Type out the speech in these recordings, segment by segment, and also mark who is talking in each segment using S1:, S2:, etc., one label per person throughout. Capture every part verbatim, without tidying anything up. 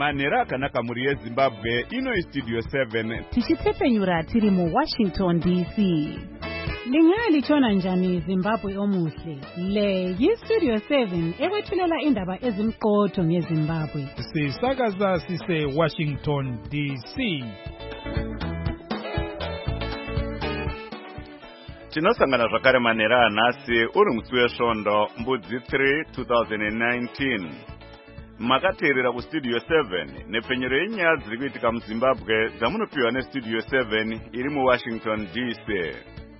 S1: manhero akanaka mhuri yezimbabwe. Ino istudio seven
S2: tichitsepenyura tiri muwashington D C. Lingalitshona njani Zimbabwe omuhle? Le yistudio seven ekwethulela indaba ezimqotho ngeZimbabwe.
S3: Sisakaza sise Washington D C.
S1: tinosangana zvakare manhero anhasi uri musi wesvondo mbudzi three twenty nineteen. Makateerera kustudio seven nepfenyero yenyaya dziri kuitika muZimbabwe dzamunopiwa nestudio seven iri muWashington D C.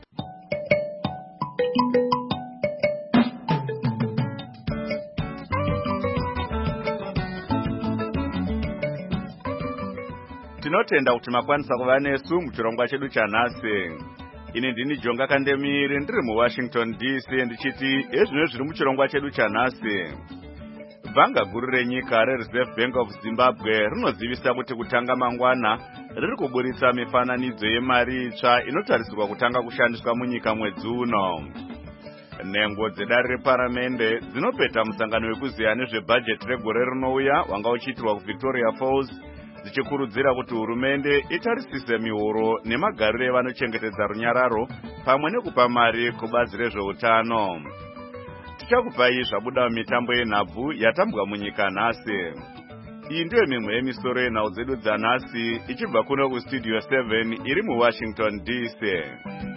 S1: Tinotenda kuti makwanisa kuva nesu muchirongwa chedu chanhasi. Ini ndini Jonga Kandemiri ndiri muWashington D C ndichiti ezvino zviri muchirongwa chedu chanhasi. Bhanga guru renyika reReserve Bank of Zimbabwe rinozivisa kuti kutanga mangwana riri kuburitsa mifananidzo yemari itsva inotarisirwa kutanga kushandiswa munyika mwedzi uno. Nhengo dzedare reparamende dzinopeta musangano wekuziya nezvebhajeti regore rinouya wanga uchiitirwa kuVictoria Falls dzichikurudzira kuti hurumende itarisise mihoro nemagariro evanochengetedza runyararo pamwe nekupa mari kubazi rezveutano. Tichakupai zvabuda mitambo yenhabvu yatambwa munyika nhasi. Iyi ndiyo mimwe yemisoro yenhau dzedu dzanhasi ichibva kuno kustudio seven iri muWashington D C.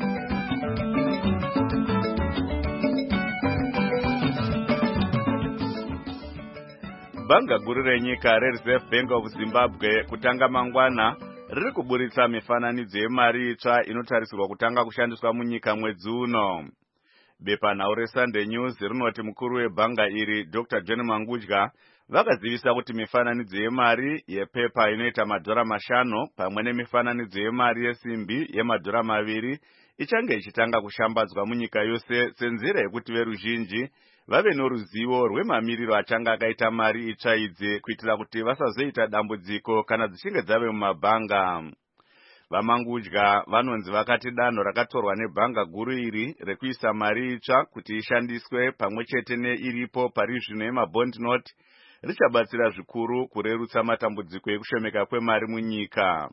S1: Bhanga guru renyika reReserve Bank of Zimbabwe kutanga mangwana riri kuburitsa mifananidzo yemari itsva inotarisirwa kutanga kushandiswa munyika mwedzi uno. Bepanhau reSunday News rinoti mukuru webhanga iri Doctor John Mangudya vakazivisa kuti mifananidzo yemari yepepa inoita madhora mashanu pamwe nemifananidzo yemari yesimbi yemadhora maviri ichange ichitanga kushambadzwa munyika yose senzira yekuti veruzhinji vave noruzivo rwemamiriro achanga akaita mari itsva idzi kuitira kuti vasazoita dambudziko kana dzichinge dzave mumabhanga. Vamangudya vanonzi vakati danho rakatorwa nebhanga guru iri rekuisa mari itsva kuti ishandiswe pamwe chete neiripo pari zvino yemabond note richabatsira zvikuru kurerutsa matambudziko ekushomeka kwemari munyika.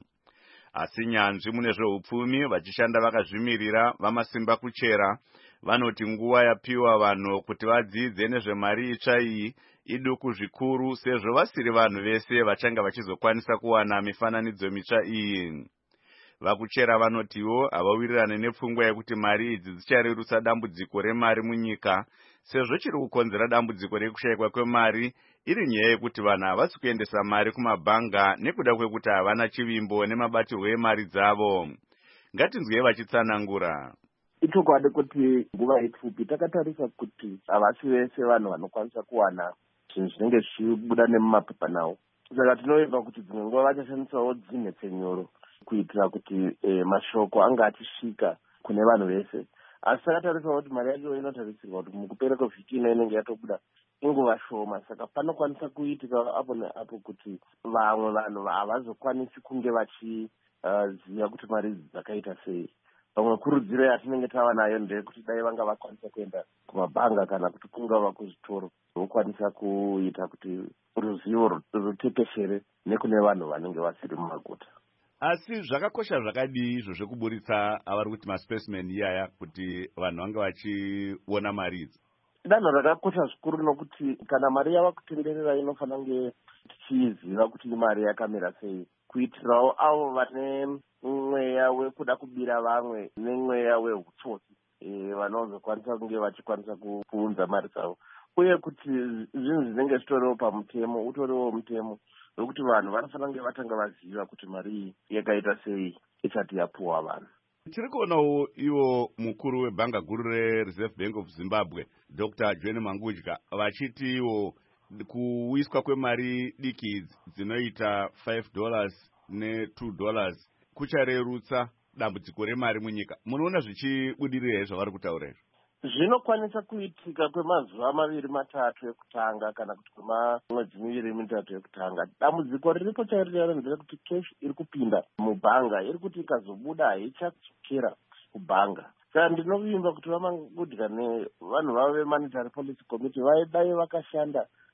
S1: Asi nyanzvi mune zveupfumi vachishanda vakazvimirira vamasimba kuchera vanoti nguva yapiwa vanhu kuti vadzidze nezvemari itsva iyi iduku zvikuru sezvo vasiri vanhu vese vachanga vachizokwanisa kuwana mifananidzo mitsva iyi. Vakuchera vanotiwo havawirirane nepfungwa yekuti mari idzi dzicharerutsa dambudziko remari munyika sezvo chiri kukonzera dambudziko rekushayikwa kwemari iri nyaya yekuti vanhu havasi kuendesa mari kumabhanga nekuda kwekuti havana chivimbo nemabatirwo emari dzavo. Ngatinzwei vachitsanangura.
S4: Itokwadi kuti nguva ipfupi takatarisa kuti havasi vese vanhu vanokwanisa kuwana zvinhu zvinenge zvichibuda nemumapepa nawo. Saka tinoimba kuti dzimwe nguva vachashandisawo dzinhetsenyoro kuitira kuti e, mashoko anga achisvika kune vanhu vese. Asi takatariswa kuti mari yacho inotarisirwa kuti mukupera kwevhiki ino inenge yatobuda inguva shoma. Saka panokwanisa kuitika apo neapo kuti vamwe vanhu havazokwanisi kunge vachiziva uh, kuti mari idzi dzakaita sei. Vamwe kurudziro yatinenge tava nayo ndeyekuti dai vanga vakwanisa kuenda kumabhanga kana kuti kungava kuzvitoro vokwanisa kuita kuti ruzivo rutekeshere nekune vanhu vanenge vasiri mumaguta.
S1: Asi zvakakosha zvakadii izvo zvekuburitsa avari kuti maspecimen iyaya kuti vanhu vange vachiona mari idzi?
S4: Danho rakakosha zvikuru nokuti kana mari yava kutenderera inofanira kunge tichiziva kuti mari yakamira sei kuitirawo avo vane mweya wekuda kubira vamwe nemweya wehutsotsi e, vanozokwanisa kunge vachikwanisa kuunza mari dzavo, uye kuti zvinhu zvinenge zvitoriwo pamutemo utoriwo mutemo nokuti vanhu vanofanira kunge vatanga vaziva kuti mari iyi yakaita sei isati yapuwa vanhu.
S1: Tiri kuonawo iwo mukuru webhanga guru reReserve Bank of Zimbabwe Doctor John Mangudya vachiti iwo kuwiswa kwemari diki dzinoita five dollars ne two dollars kucharerutsa dambudziko remari munyika. Munoona zvichibudirira here zvavari kutaura izvo?
S4: Zvinokwanisa kuitika kwemazuva maviri matatu ekutanga kana kuti kwemwedzi miviri mitatu ekutanga. Dambudziko riripo chairiro nderekuti cash iri kupinda mubhanga iri kuti ikazobuda haichadzokera kubhanga. Saka ndinovimba kuti Vamangudya nevanhu vavo veMonetary Policy Committee vaidai vakashanda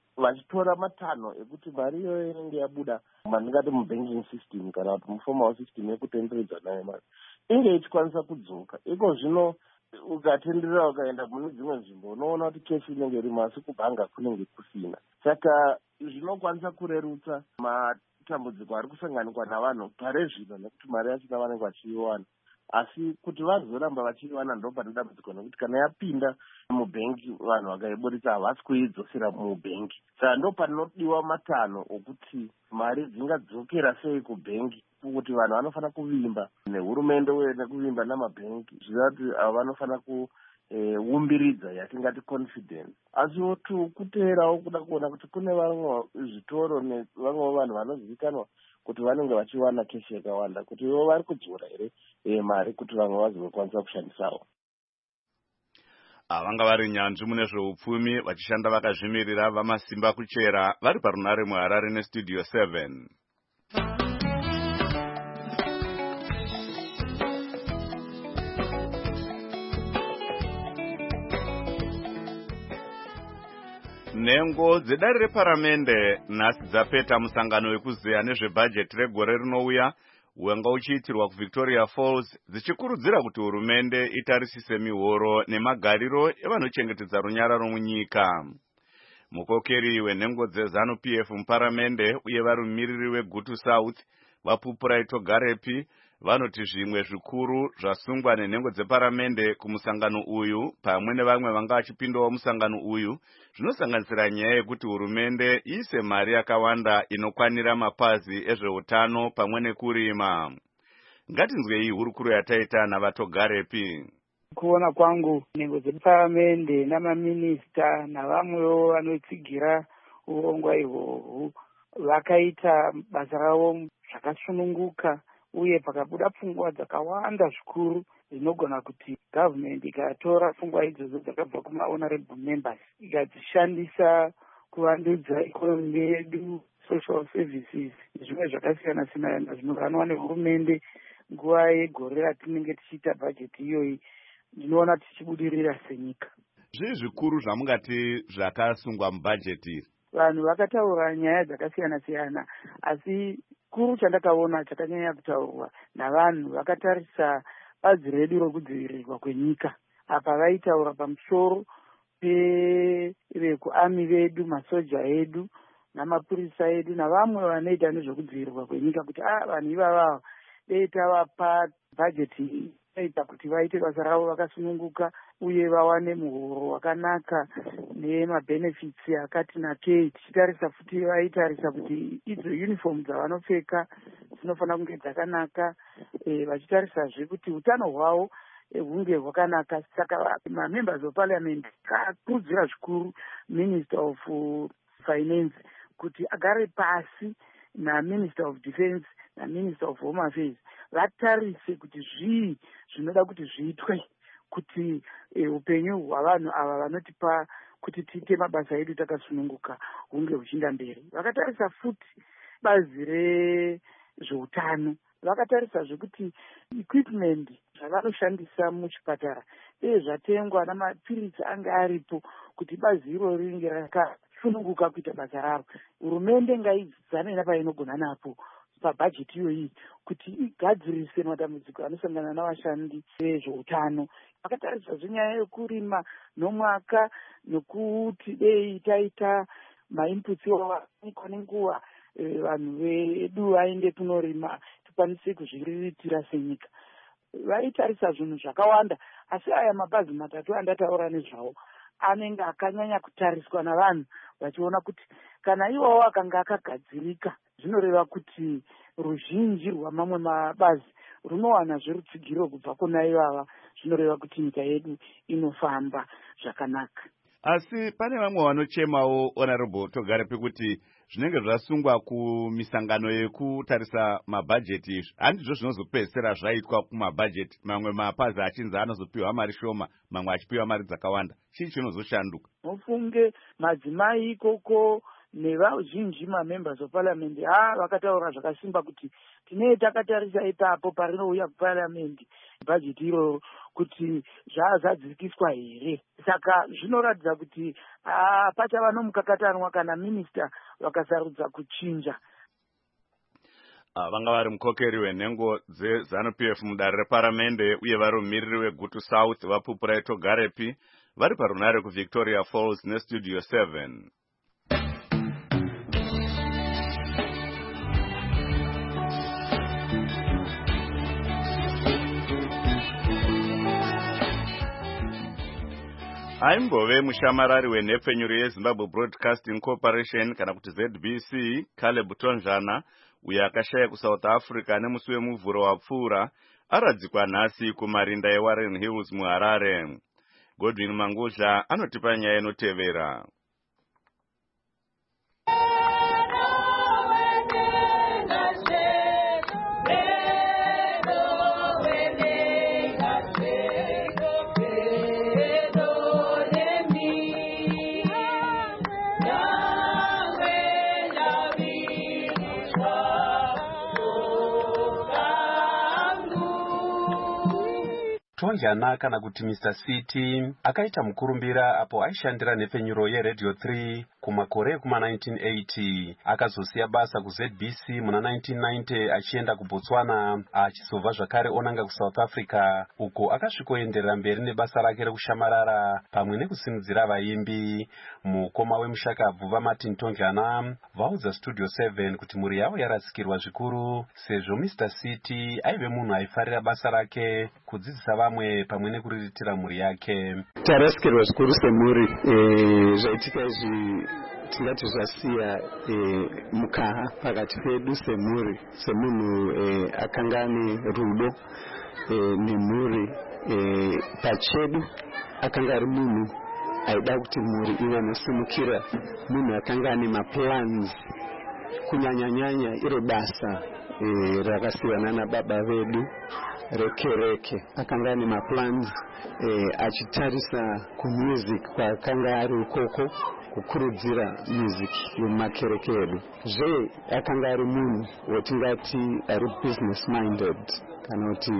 S4: vachitora matanho ekuti mari iyoyo inenge yabuda mandingati mubanking system kana kuti muformal system yekutenderedzwa nayo mari inge ichikwanisa kudzoka. Iko zvino ukatenderera ukaenda mune dzimwe nzvimbo unoona kuti keshi inenge irimo asi kubhanga kunenge kusina. Saka zvinokwanisa kurerutsa matambudziko ari kusanganikwa navanhu pare zvino nekuti mari yachina vanenge vachiiwana, asi kuti vazoramba vachiiwana ndo pane dambudziko nekuti kana yapinda mubhengi vanhu vakaiburitsa havasi kuidzosera mubhengi. Saka ndo panodiwa matanho okuti mari dzingadzokera sei kubhengi, kuti vanhu vanofanira kuvimba nehurumende uye nekuvimba namabhengi zvizati avo vanofanira kuumbiridza yatingati confidence. Asiwo tu kuteerawo kuda kuona kuti kune vamwe zvitoro nevamwewo vanhu vanozivikanwa kuti vanenge vachiwana keshi yakawanda, kuti ivo vari kudzora here e, mari kuti vamwe vazokwanisa kushandisawo.
S1: Vanga vari nyanzvi mune zveupfumi vachishanda vakazvimirira vamasimba kuchera vari parunare muHarare nestudio seven. Nhengo dzedare reparamende nhasi dzapeta musangano wekuzeya nezvebhajeti regore rinouya wanga uchiitirwa kuVictoria Falls, dzichikurudzira kuti hurumende itarisise mihoro nemagariro evanochengetedza runyararo munyika. Mukokeri wenhengo dzeZanu P F muparamende uye vari mumiriri weGutu South vaPupurai Togarepi vanoti zvimwe zvikuru zvasungwa nenhengo dzeparamende kumusangano uyu pamwe nevamwe vanga vachipindawo musangano uyu zvinosanganisira nyaya yekuti hurumende iise mari yakawanda inokwanira mapazi ezveutano pamwe nekurima. Ngatinzwei hurukuro yataita navaTogarepi.
S5: Kuona kwangu nhengo dzeparamende namaminista navamwewo vanotsigira urongwa ihwohwo vakaita basa ravo zvakasununguka, uye pakabuda pfungwa dzakawanda zvikuru dzinogona kuti government ikatora pfungwa idzodzo dzakabva kumahonorable members ikadzishandisa kuvandudza ikonomi yedu, social services nezvimwe zvakasiyana siyana zvinoganwa nehurumende nguva yegore ratinenge tichiita bhajeti iyoyi, ndinoona tichibudirira senyika.
S1: Zvii zvikuru zvamungati zvakasungwa mubhajeti iri?
S5: Vanhu vakataura nyaya dzakasiyana siyana, asi kuru chandakaona chakanyanya kutaurwa navanhu vakatarisa bazi redu rokudzivirirwa kwenyika. Apa vaitaura pamusoro pevekuami vedu, masoja edu namapurisa edu navamwe vanoita nezvekudzivirirwa kwenyika kuti ah vanhu ivava dei tavapa bhajeti inoita kuti vaite basa ravo vakasununguka uye vawane muhoro wakanaka nemabhenefits akati nakei. Tichitarisa futi vaitarisa kuti idzo uniform dzavanopfeka dzinofanira kunge dzakanaka, e, vachitarisazve kuti utano hwavo hunge hwakanaka. Saka mamembers of parliament akakurudzira zvikuru minister of finance kuti agare pasi naminister of defense naminister of home affairs vatarise kuti zvii zvinoda kuti zviitwe kuti e, upenyu hwavanhu ava vanotipa kuti tiite mabasa edu takasununguka hunge huchienda mberi. Vakatarisa futi bazi rezveutano, vakatarisa zvekuti equipment zvavanoshandisa muchipatara uye zvatengwa namapirisi anga aripo kuti bazi irori ringe rakasununguka kuita basa raro. Hurumende ngaidzane napainogona napo pabhajeti iyoyi kuti igadzirise matambudziko anosangana navashandi vezveutano. Vakatarisa zvenyaya yekurima nomwaka nekuti dei taita mainputs wawanikwa nenguva vanhu vedu vaende kunorima tikwanise kuzviriritira senyika. Vaitarisa zvinhu zvakawanda, asi aya mabazi matatu andataura nezvawo anenge akanyanya kutariswa navanhu vachiona kuti kana iwawo akanga akagadzirika zvinoreva kuti ruzhinji rwamamwe mabazi runowana zverutsigiro kubva kuna ivava, zvinoreva kuti nyika yedu inofamba zvakanaka.
S1: Asi pane vamwe vanochemawo honorable Togarepi kuti zvinenge zvasungwa kumisangano yekutarisa mabhajeti izvi handizvo zvinozopedzisira zvaitwa kumabhajeti, mamwe mapazi achinzi anozopiwa mari shoma, mamwe achipiwa mari dzakawanda. Chii chinozoshanduka?
S5: Mufunge madzimai ikoko nevazhinji mamembers of parliament ha vakataura zvakasimba kuti tinee takatarisa ipapo parinouya kuparliament bhajeti iro kuti zvazadzikiswa here. Saka zvinoratidza kuti pachava nomukakatanwa kana minista vakasarudza kuchinja.
S1: Vanga vari mukokeri wenhengo dzeZANU-P F mudare reparamende uye vari mumiriri weGutu South vaPupura Togarepi vari parunare kuVictoria Falls neStudio seven. Aimbove mushamarari wenhepfenyuro yeZimbabwe Broadcasting Corporation kana kuti Z B C Caleb Tonjana uye akashaya kuSouth Africa nemusi wemuvhuro wapfuura aradzikwa nhasi kumarinda eWarren Hills muHarare. Godwin Mangudla anotipa nyaya inotevera.
S6: Tonjana kana kuti Mister City akaita mukurumbira apo aishandira nhepfenyuro yeRadio three kumakore kuma nineteen eighty. Akazosiya basa ku Z B C muna nineteen ninety achienda kuBotswana achizobva zvakare onanga kuSouth Africa uko akasvikoenderera mberi nebasa rake rekushamarara pamwe nekusimudzira vaimbi. Mukoma wemushakabvu vaMartin Tonjana vaudza Studio seven kuti mhuri yavo yarasikirwa zvikuru sezvo Mister City aive munhu aifarira basa rake kudzidzisa vamwe pamwe nekuriritira mhuri yake.
S7: Tarasikirwa zvikuru semhuri zvaitika izvi tingati zvasiya mukaha pakati pedu semhuri semunhu akanga ane rudo nemhuri pachedu. Akanga ari munhu aida kuti mhuri iwanosimukira, munhu akanga ane maplans kunyanyanyanya iro basa rakasiyana nababa vedu rekereke. Akanga ane maplans achitarisa kumusic kwakanga ari ukoko kukurudzira music yomumakereke edu. Zve akanga ari munhu watingati ari business minded kana kuti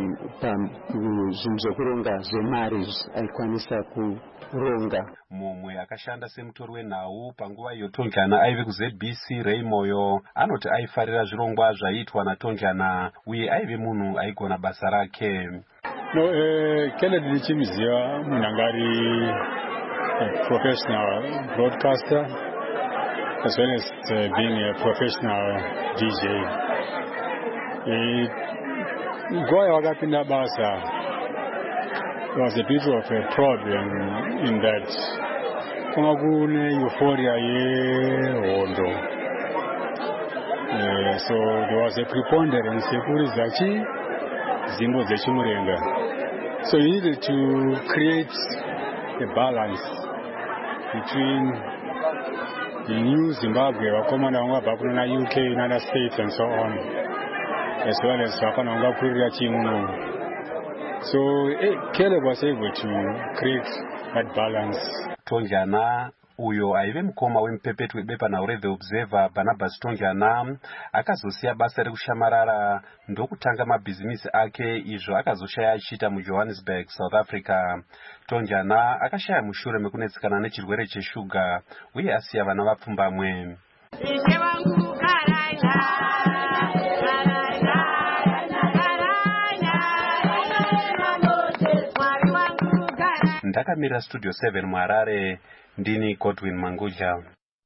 S7: zvinhu zvokuronga zvemari aikwanisa kuronga.
S6: Mumwe akashanda semutori wenhau panguva iyo Tonjana aive ku Z B C Ray Moyo anoti aifarira zvirongwa zvaiitwa naTonjana uye aive munhu aigona basa rake.
S8: No, eh, Kennedy ndichimuziva munhu anga ari professional broadcaster as well as uh, being a professional D J. Nguva yawakapinda basa, there was a bit of a problem in that kwanga kune euphoria yehondo. Uh, so there was a preponderance yekuridza chi zimbo dzechimurenga. So you needed to create a balance between the new Zimbabwe, vakomana vanga vabva kuna U K, United States and so on, as well as vakana vanga kurira chimuno. So eh, Caleb was able to create that balance.
S6: Tonjana uyo aive mukoma wemupepetu webepanhau reThe Observer Barnabas Tonjana akazosiya basa rekushamarara ndokutanga mabhizimisi ake izvo akazoshaya achiita muJohannesburg, South Africa. Tonjana akashaya mushure mekunetsekana nechirwere cheshuga uye asiya vana vapfumbamwe. Ndakamirira Studio seven muHarare, ndini Godwin Mangudla.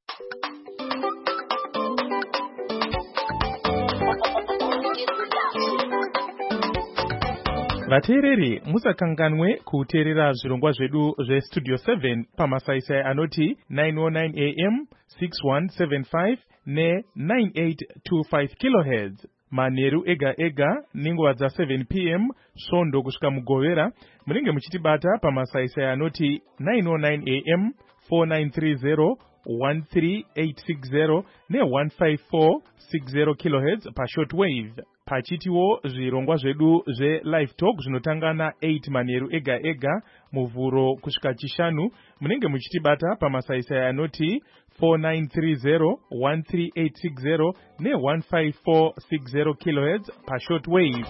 S3: Vateereri musakanganwe kuteerera zvirongwa zvedu zveStudio seven pamasaisai anoti nine oh nine A M, six one seven five ne nine eight two five kilohertz. Manheru ega ega ninguva dza seven P M svondo kusvika mugovera munenge muchitibata pamasaisai anoti nine oh nine A M, four nine three zero, one three eight six zero ne one five four six zero kilohertz pashortwave. Pachitiwo zvirongwa zvedu zve-live talk zvinotangana eight manheru ega ega muvhuro kusvika chishanu munenge muchitibata pamasaisai anoti four nine three zero one three eight six zero ne one five four six zero kilohertz per short wave.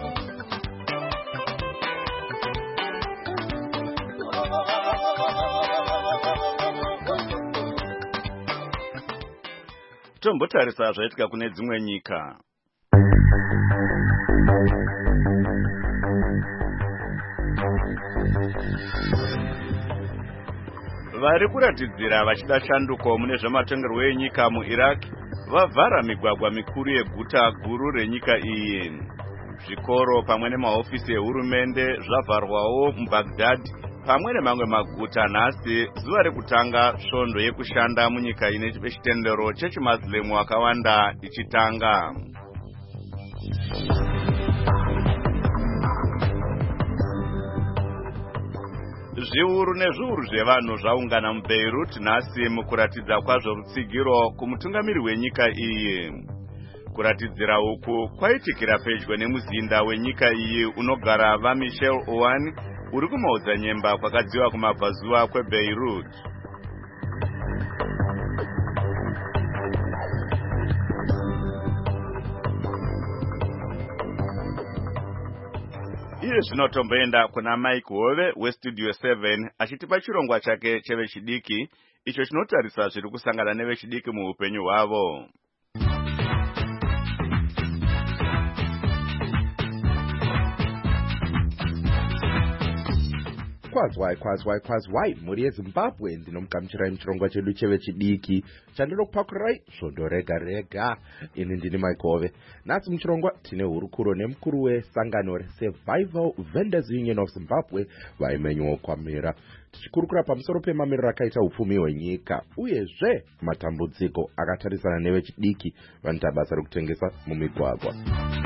S1: Tombotarisa zvaitika kune dzimwe nyika. Vari kuratidzira vachida shanduko mune zvamatongerwo enyika muIraq vavhara migwagwa mikuru yeguta guru renyika iyi. Zvikoro pamwe nemahofisi ehurumende zvavharwawo muBaghdad pamwe nemamwe maguta nhasi zuva rekutanga svondo yekushanda munyika ine chitendero chechiMaslemu akawanda ichitanga. Zviuru nezviuru zvevanhu zvaungana muBeirut nhasi mukuratidza kwazvo rutsigiro kumutungamiri wenyika iyi. Kuratidzira uku kwaitikira pedyo nemuzinda wenyika iyi unogara vaMichel Aoun uri kumaodzanyemba kwakadziva kumabvazuva kweBeirut. Iye zvinotomboenda kuna Mike Hove weStudio seven achitipa chirongwa chake chevechidiki icho chinotarisa zviri kusangana nevechidiki muupenyu hwavo.
S9: Kwazwai kwazwai kwazwai muri yeZimbabwe ndinomugamuchirai muchirongwa chedu chevechidiki chandinokupakurai svondo rega rega. Ini ndini Mike Hove. Nhasi muchirongwa tine hurukuro nemukuru wesangano reSurvival Vendors Union of Zimbabwe vaimenyiwo kwamira tichikurukura pamusoro pemamiriro akaita upfumi hwenyika uyezve matambudziko akatarisana nevechidiki vanoita basa rekutengesa mumigwagwa.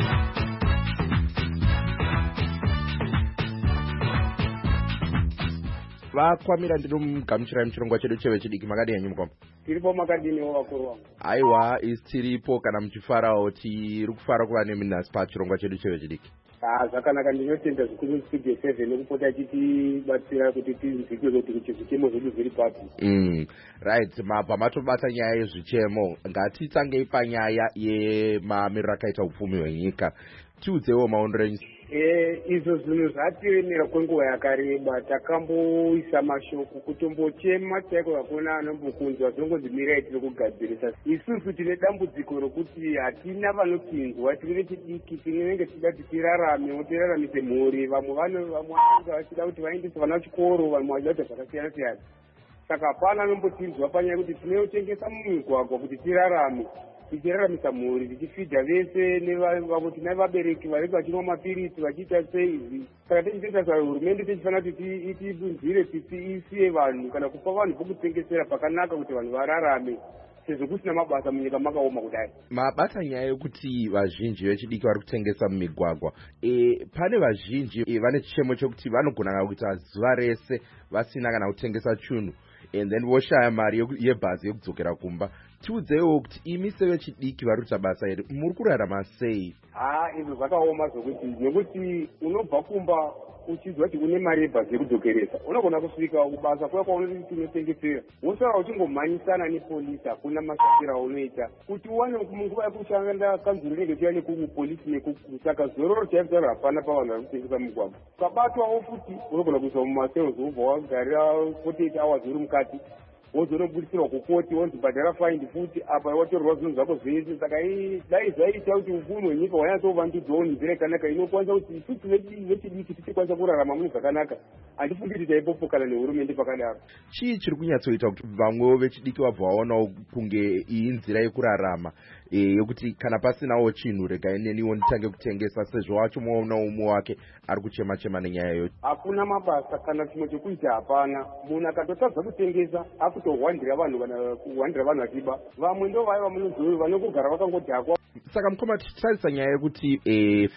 S9: Vakwamira ndinomugamuchirai muchirongwa chedu chevechidiki makadi henyu mukoma.
S10: Tiripo makadiniwo vakuru vangu.
S9: Aiwa isi tiripo kana muchifarawo tiri kufara kuva nemi nhasi pachirongwa chedu chevechidiki.
S10: Ah, zvakanaka ndinotenda zvikuru Studio seven nekupota tichibatsira kuti tinzike kuti zvichemo zvedu zviri papi.
S9: Mm, right, mabva matobata nyaya yezvichemo. Ngatitsangei panyaya yemamiriro akaita upfumi hwenyika. Tiudzewo maonero enyu.
S10: Eh, izvo zvinhu zvatiemera kwenguva yakareba takamboisa mashoko kutombochema chaiko hakuna anombokunzwa zvongonzi mirai tiri kugadzirisa. Isusu tine dambudziko rokuti hatina vanopinzwa tiri vechidiki tinenge tichida kuti tirarame tiraramise mhuri. Vamwe vamwe vanenge vachida kuti vaendese vana kuchikoro, vamwe vachida kuti zvakasiyana siyana. Saka hapana anombopinzwa panyaya kuti tinotengesa mumigwagwa kuti tirarame. Tichiraramisa mhuri tichifidha vese nevavo tinai vabereki vari vachinwa mapirisi vachiita sei izvi. Saka tichitoita sahurumende tichifanira kuti itibvunzire tisiye vanhu kana kupa vanhu vokutengesera pakanaka kuti vanhu vararame sezvo kusina mabasa munyika makaoma kudai.
S9: Mabata nyaya yekuti vazhinji vechidiki vari kutengesa mumigwagwa. E, pane vazhinji e, vane chichemo chekuti vanogona kuita zuva rese vasina kana kutengesa chunhu and then voshaya mari yebhazi yekudzokera kumba. Tiudzewo kuti imi sevechidiki vari kuita basa iri muri kurarama sei?
S10: Ah, izvo zvakaoma zvokuti nekuti unobva kumba uchizwa kuti une mari yebhazi yekudzokeresa unogona kusvika kubasa kuya kwaunoti tinotengesera wosara uchingomhanyisana nepolisi hakuna mashatiro aunoita kuti uwane munguva yekushanda kanzurenge kuya nekupolisi nekukuru. Saka zororo chaizaro hapana pavanhu vari kutengesa mugwagwa. Ukabatwawo futi unogona kuiswa mumasales wobva wagarira forty-eight hours uri mukati wozonobudisirwa kukoti wonzi bhadhara faindi futi apa watorwa zvinhu zvako zvese. Saka dai zvaita kuti upfumi hwenyika hwanyatsovandudzwawo nzira yakanaka inokwanisa kuti isusu vechidiki tichikwanisa kurarama mune zvakanaka. Handifungi kuti taipopokana nehurumende pakadaro.
S9: Chii chiri kunyatsoita kuti vamwewo vechidiki vabva vaonawo kunge iyi nzira yekurarama yekuti kana pasinawo chinhu regai neniwo nditange kutengesa sezvo wacho mwaona umwe wake ari kuchema chema nenyaya iyoyo?
S10: Hakuna mabasa kana chimwe chekuita hapana. Munhu akatotadza kutengesa akutohwandira vanhu kana kuhwandira vanhu achiba. Vamwe ndo vaiva munozoi vanokugara vakangoti hakwa.
S9: Saka mukoma tichitarisa nyaya yekuti e, fuel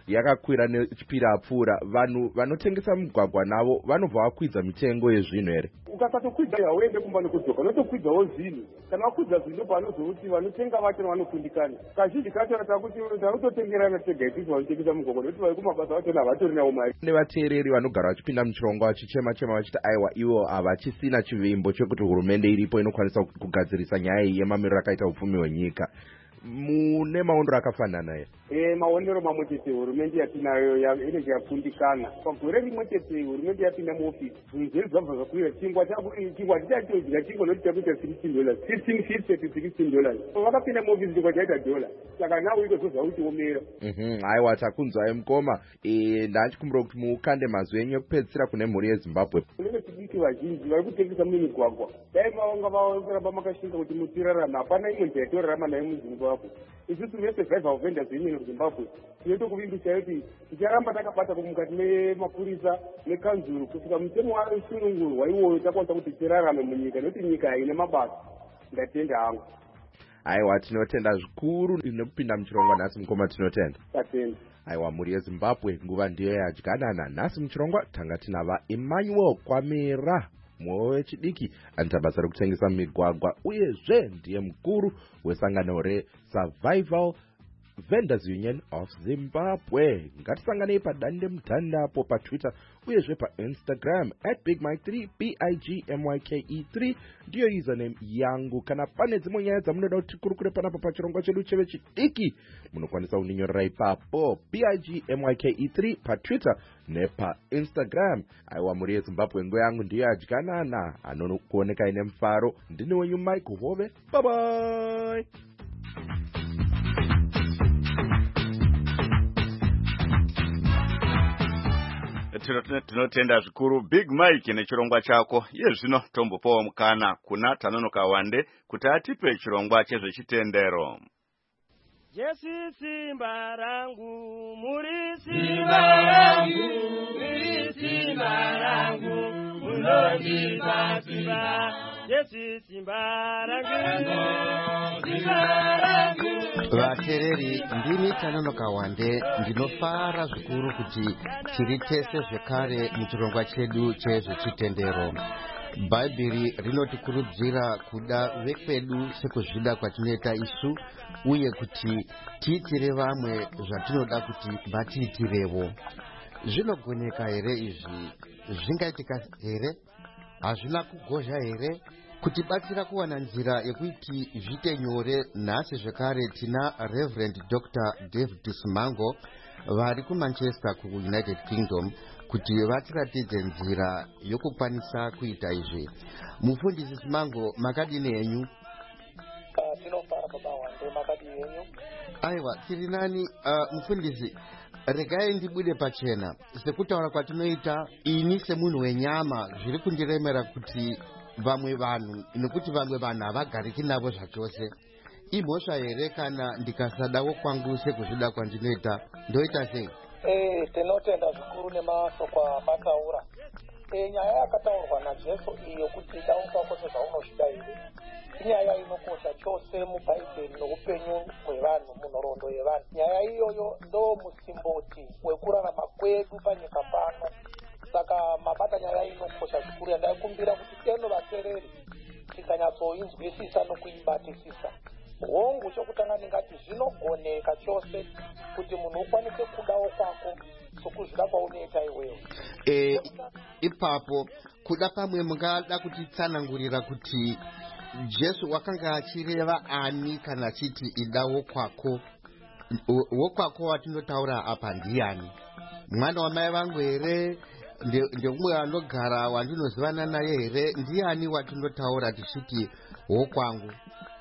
S9: yakakwira nechipira apfuura, vanhu vanotengesa mugwagwa navo vanobva vakwidza mitengo yezvinhu here?
S10: Ukasatokwidza hauende kumba nekudzoka, unotokwidzawo zvinhu. Kana wakwidza zvinhu panozouti vanotenga vacho vanokundikana. Kazhinji kacho takuti takutotengerana tega isusu vanotengesa mugwagwa nekuti vari kumabasa vacho havatorinawo mari.
S9: Nevateereri vanogara vachipinda muchirongwa vachichema chema vachiti aiwa ivo havachisina chivimbo chekuti hurumende iripo inokwanisa kugadzirisa nyaya iyi yemamiriro akaita upfumi hwenyika. Mune maondero akafanana here?
S10: Eh, maondero mamwe chete hurumende yatinayo inenge yapfundikana. Pagore rimwe chete hurumende yapinda muofisi, zvinhu zvedu zvabva zvakurira chingwa chingwa chitatodzika chingwa noti chakuita sixteen dollars fifteen fifty to sixteen dollars. Vakapinda muofisi chingwa chaita dola, saka nawe ikozozva kuti omera.
S9: Mhm, aiwa takunzwai mukoma. Eh, ndachikumbira kuti mukande mazwi enyu ekupedzisira kune mhuri yeZimbabwe.
S10: Kunenge chidiki vazhinji vari kutengesa mumigwagwa. Dai mavanga vakuramba makashinga kuti mutirarama, hapana imwe nzira yatorarama nayo muZimbabwe. Isusu vesurvival vendors union of Zimbabwe tinotokuvimbisa kuti ticharamba takabata mukati memapurisa nekanzuru kusvika mutemo wasunungurwa iwoyo takwanisa kuti tirarame munyika nekuti nyika haina mabasa. Ndatenda hangu.
S9: Aiwa tinotenda zvikuru nekupinda muchirongwa nhasi mukoma, tinotenda.
S10: Tatenda.
S9: Aiwa mhuri yeZimbabwe, nguva ndiyo yadyanana. Nhasi muchirongwa tanga tinava Emmanuel Kwamera, mwoyo wechidiki anoita basa rekutengesa migwagwa uyezve ndiye mukuru wesangano reSurvival Vendors Union of Zimbabwe. Ngatisanganei padande mutanda apo paTwitter uyezve paInstagram at big mike three b i g m y k e three ndiyo username yangu. Kana pane dzimwe nyaya dzamunoda kuti tikurukure panapo pachirongwa chedu chevechidiki, munokwanisa kuninyorera ipapo b i g m y k e three paTwitter nepaInstagram. Aiwa mhuri yeZimbabwe, nguva yangu ndiyo yadyanana. Anokuoneka ine mufaro, ndini wenyu Mike Hove. Bye bye.
S1: Tinotenda zvikuru Big Mike nechirongwa chako. Iye zvino tombopawo mukana kuna Tanonoka Wande kuti atipe chirongwa chezvechitendero.
S11: Jesu simba rangu, muri simba rangu, muri simba rangu, munondipa simba. Jesu simba rangu, simba rangu.
S12: Vateereri, ndini Tanonoka Wande, ndinofara zvikuru kuti tiri tese zvekare muchirongwa chedu chezvechitendero. Bhaibheri rinotikurudzira kuda vekwedu sekuzvida kwatinoita isu, uye kuti tiitire vamwe zvatinoda kuti vatiitirevo. Zvinogoneka here izvi? Zvingaitika here? Hazvina kugozha here? Kutibatsira kuwana nzira yekuti zviite nyore, nhasi zvekare tina Reverend Doctor David Simango vari kuManchester kuUnited Kingdom kuti vatiratidze nzira yokukwanisa kuita izvi. Mufundisi Simango, makadini henyu?
S13: Tinofara baba Wande, makadini henyu?
S12: Aiwa, tiri nani. Uh, mufundisi, regai ndibude pachena. Sekutaura kwatinoita ini semunhu wenyama zviri kundiremera kuti vamwe vanhu, nekuti vamwe vanhu havagariki navo zvachose. Imhosva here kana ndikasadawo kwangu sekuzvida kwandinoita, ndoita sei?
S13: Eh, tinotenda zvikuru nemashoko amataura. Eh, nyaya yakataurwa naJesu iyo kuti ida kwako sezvaunozvida here, inyaya inokosha chose mubhaibheri noupenyu hwevanhu, munhoroondo yevanhu. Nyaya iyoyo ndo musimboti wekurarama kwedu panyika pano. Saka mabata nyaya inokosha zvikuru yandaikumbira kuti teno vateereri tikanyatsoinzwisisa nokuibatisisa. Hongu chokutanga ndingati zvinogoneka chose kuti munhu ukwanise kudawo kwako sokuzvida kwaunoita iwewe.
S12: Eh, ipapo kuda pamwe mungada kuti tsanangurira kuti Jesu wakanga achireva ani kana achiti idawo kwako? Wokwako watinotaura apa ndiani? Mwana wamai vangu here? Ndeumwe anogara wandinozivana naye here? Ndiani watinotaura tichiti wokwangu?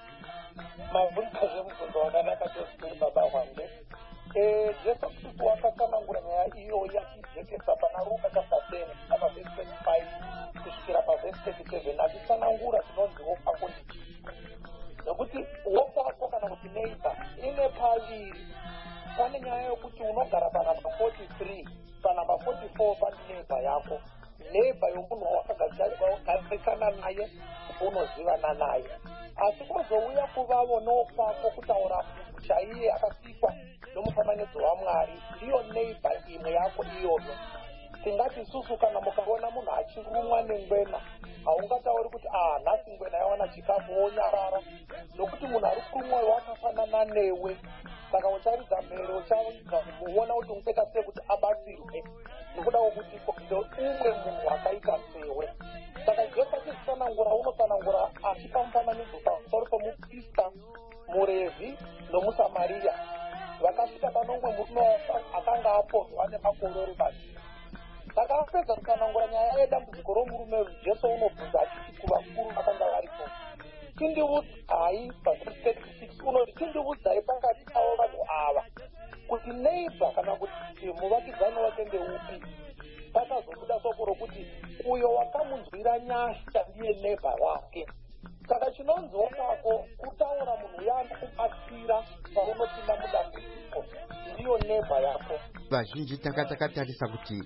S13: Mabvunzo zvemubvunzo wakanaka chose baba Wande. Eh, Jesu Kristu wakatsanangura nyaya iyoyi achijekesa pana Luka chapter ten apa verse twenty-five kusvikira paverse thirty-seven achitsanangura zvinonzi wokwako ndichi. Nokuti wokwako kana kuti neighbor ine paviri. Pane nyaya yokuti unogara panamba forty-three panamba forty-four pani neighbor yako. Neighbor yomunhu wakagadzikana naye unozivana naye. Asi kwazouya kuvavo nokwako kutaura chaiye akasikwa nomufananidzo waMwari ndiyo neighbor imwe yako iyoyo. Tingati isusu kana mukaona munhu achirumwa nengwena haungatauri kuti ah nhasi ngwena yawana chikafu wonyarara, nokuti munhu ari kurumwa wakafanana newe. Saka ucharidza mhere ucharidza muona kuti ungeka sei kuti abatsirwe nekuda kwokuti umwe munhu wakaita sewe. Saka Jesu achizitsanangura unotsanangura achipa mufananidzo pamusoro pomuprista, murevhi nomusamariya vakasvika pano umwe murume akanga aporwa nemakororo mazhinji. Saka apedza kutsanangura nyaya yedambudziko romurume Jesu unobvunza achiti kuvakuru vakanga varipo, tindiudza hai pavhesi thirty-six unoti tindiudzai pakati pavo vanhu ava kuti neighbor kana kuti muvakidzani wake ndeupi. Pakazobuda soko rokuti uyo wakamunzwira nyasha ndiye neighbor wake. Saka chinonzwa kwako kutaura munhu yaanokubatsira paunopinda mudambudziko, ndiyo neighbor yako.
S12: Vazhinji takatatarisa kuti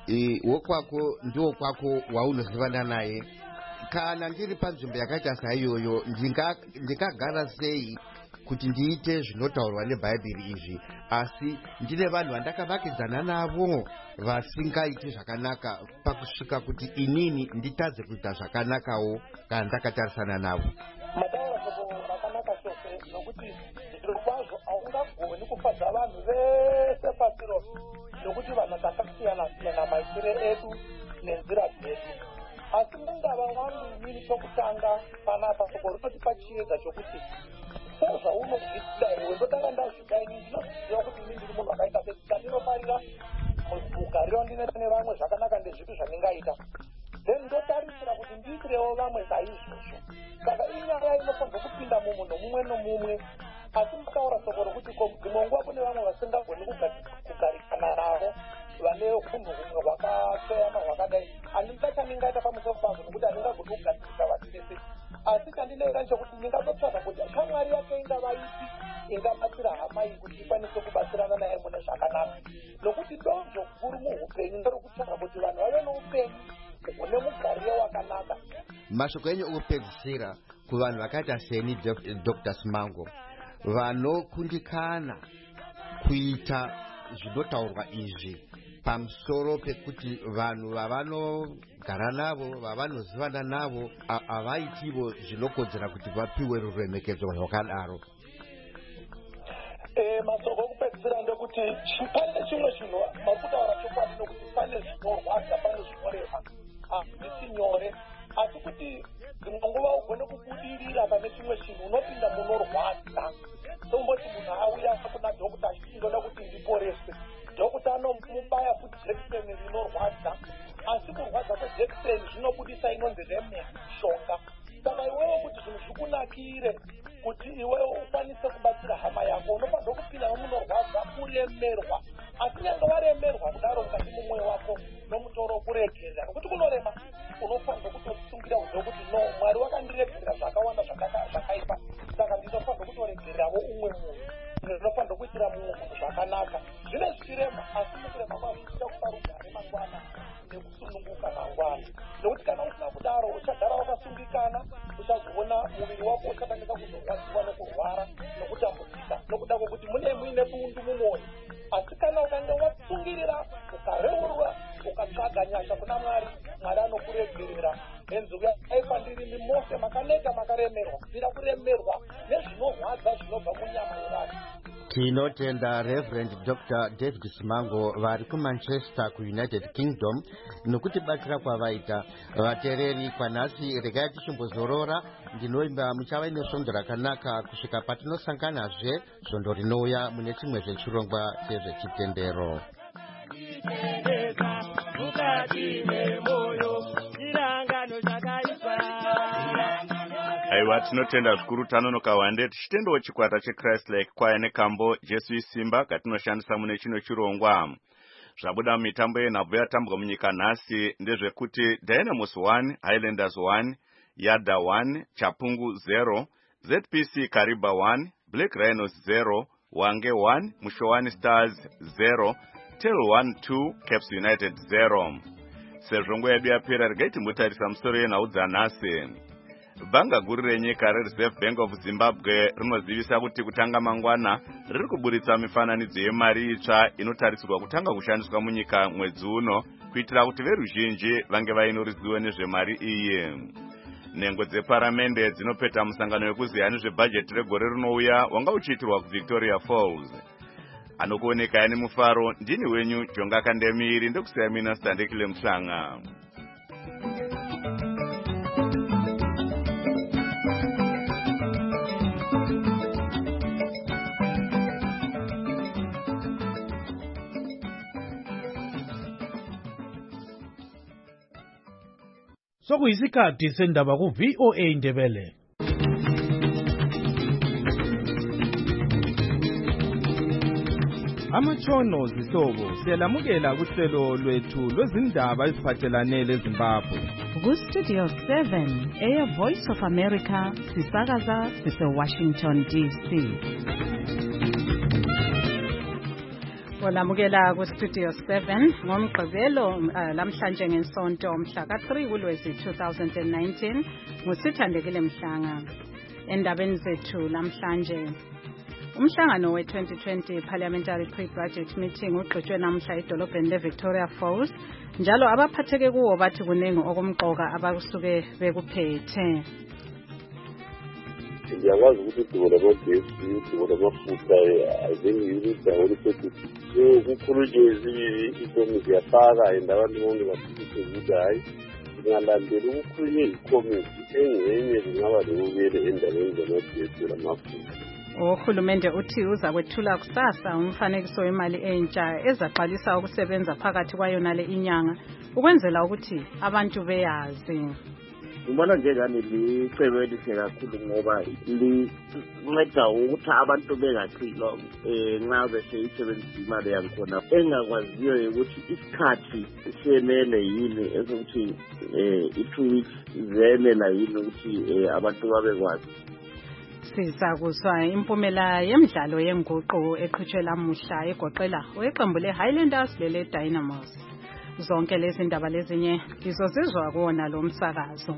S12: wokwako ndiwo kwako waunozivana naye. Kana ndiri panzvimbo yakaita saiyoyo ndingagara sei kuti ndiite zvinotaurwa nebhaibheri izvi, asi ndine vanhu vandakavakidzana navo vasingaiti zvakanaka pakusvika kuti inini nditadze kuita zvakanakawo kana ndakatarisana navo.
S13: Mataura shoko rakanaka chose, nokuti zviro kwazvo haungagoni kufadza vanhu vese pasi rose, nokuti vanhu takasiyana siyana maitire edu nenzira dzedu. Asi mungava wangu inini chokutanga panapa soko rinotipa chiedza chokuti sezvaunozvida iwe ndotanga ndazvida ini ndinoziva kuti ini ndiri munhu akaita sei, ndinofarira mugariro ndine nevamwe zvakanaka ndezvipi zvandingaita, then ndotarisira kuti ndiitirewo vamwe saizvozvo. Saka inyaya inofanirwa kupinda mumunhu nomumwe nomumwe. Asi mukaura soko rokuti dzimwe nguva kune vamwe vasingagoni kugarikana navo, vane unhu humwe hwakasiyana hwakadai, handingachandingaita pamusoro pazvo nokuti handingagoni kugarisika vasi vese. Asi chandinoita nchokuti ndingatotsvaga kuti shamwari yake ingava ipi ingabatsira hama iyi kuti ikwanise kubatsirana naye mune zvakanaka, nokuti donzvo guru muupenyu nderokutsvaga kuti vanhu vave noupenyu hune mugariro wakanaka.
S12: Mashoko enyu okupedzisira kuvanhu vakaita seni Doctor Simango vanokundikana kuita zvinotaurwa izvi pamusoro pekuti vanhu vavanogara navo vavanozivana navo havaitivo zvinokodzera kuti vapiwe ruremekedzo rwakadaro.
S13: Masoko okupedzisira ndekuti pane chimwe chinhu makutaura chokwadi nokuti pane zvinorwadza pane zvinorema handisi nyore, asi kuti dzimwe nguva ugone kubudirira pane chimwe chinhu unopinda munorwadza. Tomboti munhu auya kuna dhokota achiti ndoda kuti ndiporese, dhokota anomubaya futi jekiseni rinorwadza, asi kurwadza kwejekiseni zvinobudisa inonzi remishonga. Saka iwewe kuti zvinhu zvikunakire kuti iwewe ukwanise kubatsira hama yako unofanirwa kupinda nomunorwadza uremerwa. Asi nyange waremerwa kudaro mukati mumwoyo wako nomutoro kuregerera, nokuti kunorema unofanirwa kutosungira uzive kuti no, Mwari wakandiregerera zvakawanda zvakaipa, saka ndinofanirwa kutoregererawo umwe munhu, ndinofanirwa kuitira mumwe munhu zvakanaka. Zvine zvichirema, asi mukurema kwazvo zvinoda kupa rugare mangwana nekusununguka mangwana, nokuti kana usina kudaro uchagara wakasungikana, uchazoona muviri wako uchatangisa kuzorwadziwa nokurwara nokutambudzika nokuda kwokuti mune muine bundu mumwoyo. Asi kana ukange watsungirira ukareurwa ukatsvaga nyasha kuna Mwari, Mwari anokuregerera. Henzi uyaipa ndirimi mose makaneta makaremerwa, ndira kuremerwa nezvinorwadza zvinobva munyama yevanhu.
S12: Tinotenda Reverend Doctor David Simango vari kuManchester kuUnited Kingdom nokutibatsira kwavaita. Vateereri kwanhasi regai tichimbozorora, ndinoimba muchava nesvondo rakanaka kusvika patinosanganazve svondo rinouya mune chimwe zvechirongwa chezvechitendero.
S1: Aiwa, tinotenda zvikuru tanonoka wande tichitendawo chikwata cheChrist Like Choir nekambo Jesu isimba katinoshandisa mune chino chirongwa. Zvabuda mumitambo yenhabvu yatambwa munyika nhasi ndezvekuti Dynamis one, Highlanders one, Yada one, Chapungu zero, Z P C Kariba one, Black Rhinos zero, Wange one, Mushowani Stars zero, Tel one two, Caps United zero. Sezvo nguva yedu yapera regai timbotarisa musoro yenhau dzanhasi. bhanga guru renyika rereserve bank of zimbabwe rinozivisa kuti kutanga mangwana riri kuburitsa mifananidzo yemari itsva inotarisirwa kutanga kushandiswa munyika mwedzi uno kuitira kuti veruzhinji vange vaino ruzivo nezvemari iyi. Nhengo dzeparamende dzinopeta musangano wekuziya nezvebhajeti regore rinouya wanga uchiitirwa kuVictoria Falls. Anokuoneka yani mufaro ndini wenyu Jonga Kandemiri ndekusiya mina Standekile Mhlanga.
S14: Sokuyisikhathi sendaba ku V O A Ndebele.
S15: Amatshono zihlobo siyalamukela kuhlelo lwethu lwezindaba eziphathelane leZimbabwe.
S2: Ku Studio seven, Air Voice of America, sisakaza sise Washington D C. Olamukela ku Studio seven ngomgqibelo uh, lamhlanje ngensonto mhla ka three kuLwezi two thousand nineteen ngusithandekile Mhlanga. Endabeni zethu lamhlanje umhlangano we twenty twenty Parliamentary Pre-Budget Meeting ugqitshwe namhla edolobheni leVictoria Falls njalo abaphatheke kuwo bathi kuningi okumqoka abakusuke bekuphethe.
S16: Ngiyakwazi ukuthi udubo lamagesi udubo lamafutha azengiyidawo ukuthi so kukhulunywe ikomiti yafaka and abantu bonke bafike ukuthi hayi singalandela ukukhulunywe ikomiti engenye kungaba lokubele endabeni zamagesi lamafutha.
S2: Uhulumende uthi uza kwethula kusasa umfanekiso wemali entsha ezaqalisa ukusebenza phakathi kwayona le inyanga ukwenzela ukuthi abantu beyazi.
S4: Ngibona njengani licebo elihle kakhulu ngoba linceda ukuthi abantu bengaxilwa eh nxa besebenzisa imali yankhona engakwaziyo ukuthi isikhathi siyenele yini esokuthi eh i-two weeks zenela yini ukuthi abantu babekwazi.
S2: Sizakuzwa impumela yemidlalo yenguqu eqhutshwe lamuhla egoqela weqembu leHighlanders lele Dynamos. Zonke lezi ndaba lezinye lizozizwa kuona lo msakazo.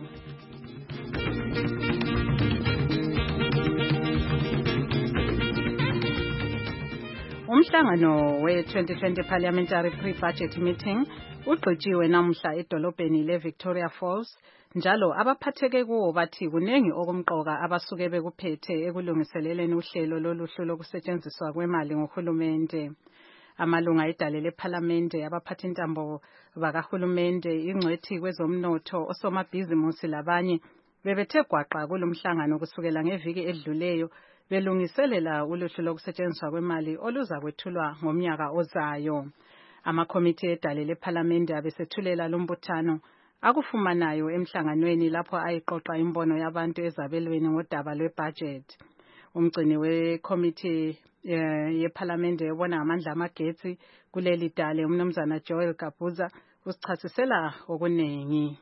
S2: Umhlangano we twenty twenty Parliamentary Pre-Budget Meeting ugqitshiwe namhla edolobheni leVictoria Falls njalo abaphatheke kuwo bathi kuningi okumqoka abasuke bekuphethe ekulungiseleleni uhlelo loluhlu lokusetshenziswa kwemali ngohulumende. Amalunga edale leParlamente abaphathi intambo bakahulumende ingcwethi kwezomnotho osomabhizimusi labanye bebethe gwaqa kulomhlangano kusukela ngeviki edluleyo belungiselela uluhlu lokusetshenziswa kwemali oluza kwethulwa ngomnyaka ozayo. Amakomiti edale leParlamente abesethulela lombuthano akufumanayo emhlanganweni lapho ayiqoqa imbono yabantu ezabelweni ngodaba lwebudget. Umgcini wekomiti yeParlamente ebona amandla amagetsi kuleli dale umnumzana Joel Kabuza usichasisela okuningi.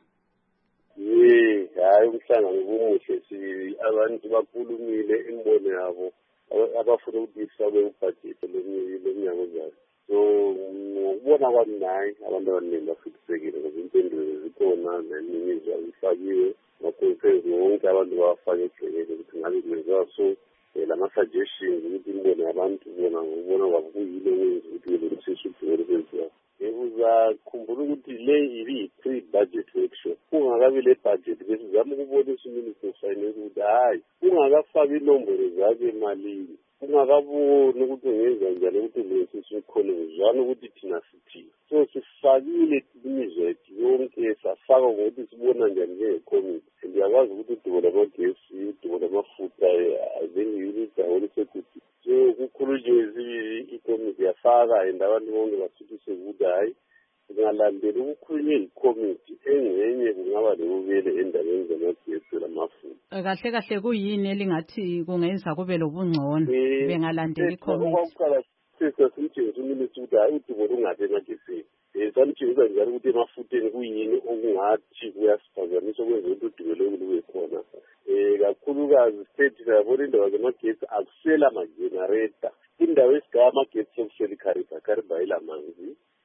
S16: Ye, hayi umhlangano kumuhle si abantu bakhulumile imbono yabo abafuna ukuthi ifakwe kubudget lomnyaka ozayo. So ngokubona kwami nayi abantu abaningi bafikisekile ngoba impendulo zikhona nemizwa ifakiwe ngakho wonke abantu bafake ehlelweni ukuthi ngabe kwenziwa so lama-suggestions ukuthi imbono yabantu bona ngokubona kwabo kuyile okwenza ukuthi kulungisiswe udingelo kwenziwa. Uzakhumbula ukuthi le ibi-pre-budget workshop kungakabi le budget besizama ukubonisa uminister of finance ukuthi hayi ungakafaki inombolo zakhe emalini ungakaboni ukuthi ungenza njani ukuthi ulungisiswe economy zwana ukuthi thina sithini. So sifakile imizwa yethu yonke safaka ngokuthi sibona njani njengekomiti. Ndiyakwazi ukuthi udubo lamagesi udubo lamafutha azengiyidawo lisekuthi so kukhulunywe ikomiti yafaka and abantu bonke basuthiswe ukuthi hayi singalandela ukukhulunywe ikomiti engenye kungaba lokubele endabeni zamagesi lamafutha.
S2: Kahle kahle kuyini elingathi kungenza kube lobungcono bengalandela ikomiti.
S16: Okokuqala sesimtshengisa uminister ukuthi hayi udubo lungabe emagesini. Samtshengisa njalo ukuthi emafutheni kuyini okungathi kuyasiphazamisa okwenza ukuthi udubo lolu lube khona. Kakhulukazi state sayabona indaba zamagesi akusela amagenerator. Indawo esigaba amagetsi sokusela ikhariba khariba ilamanzi then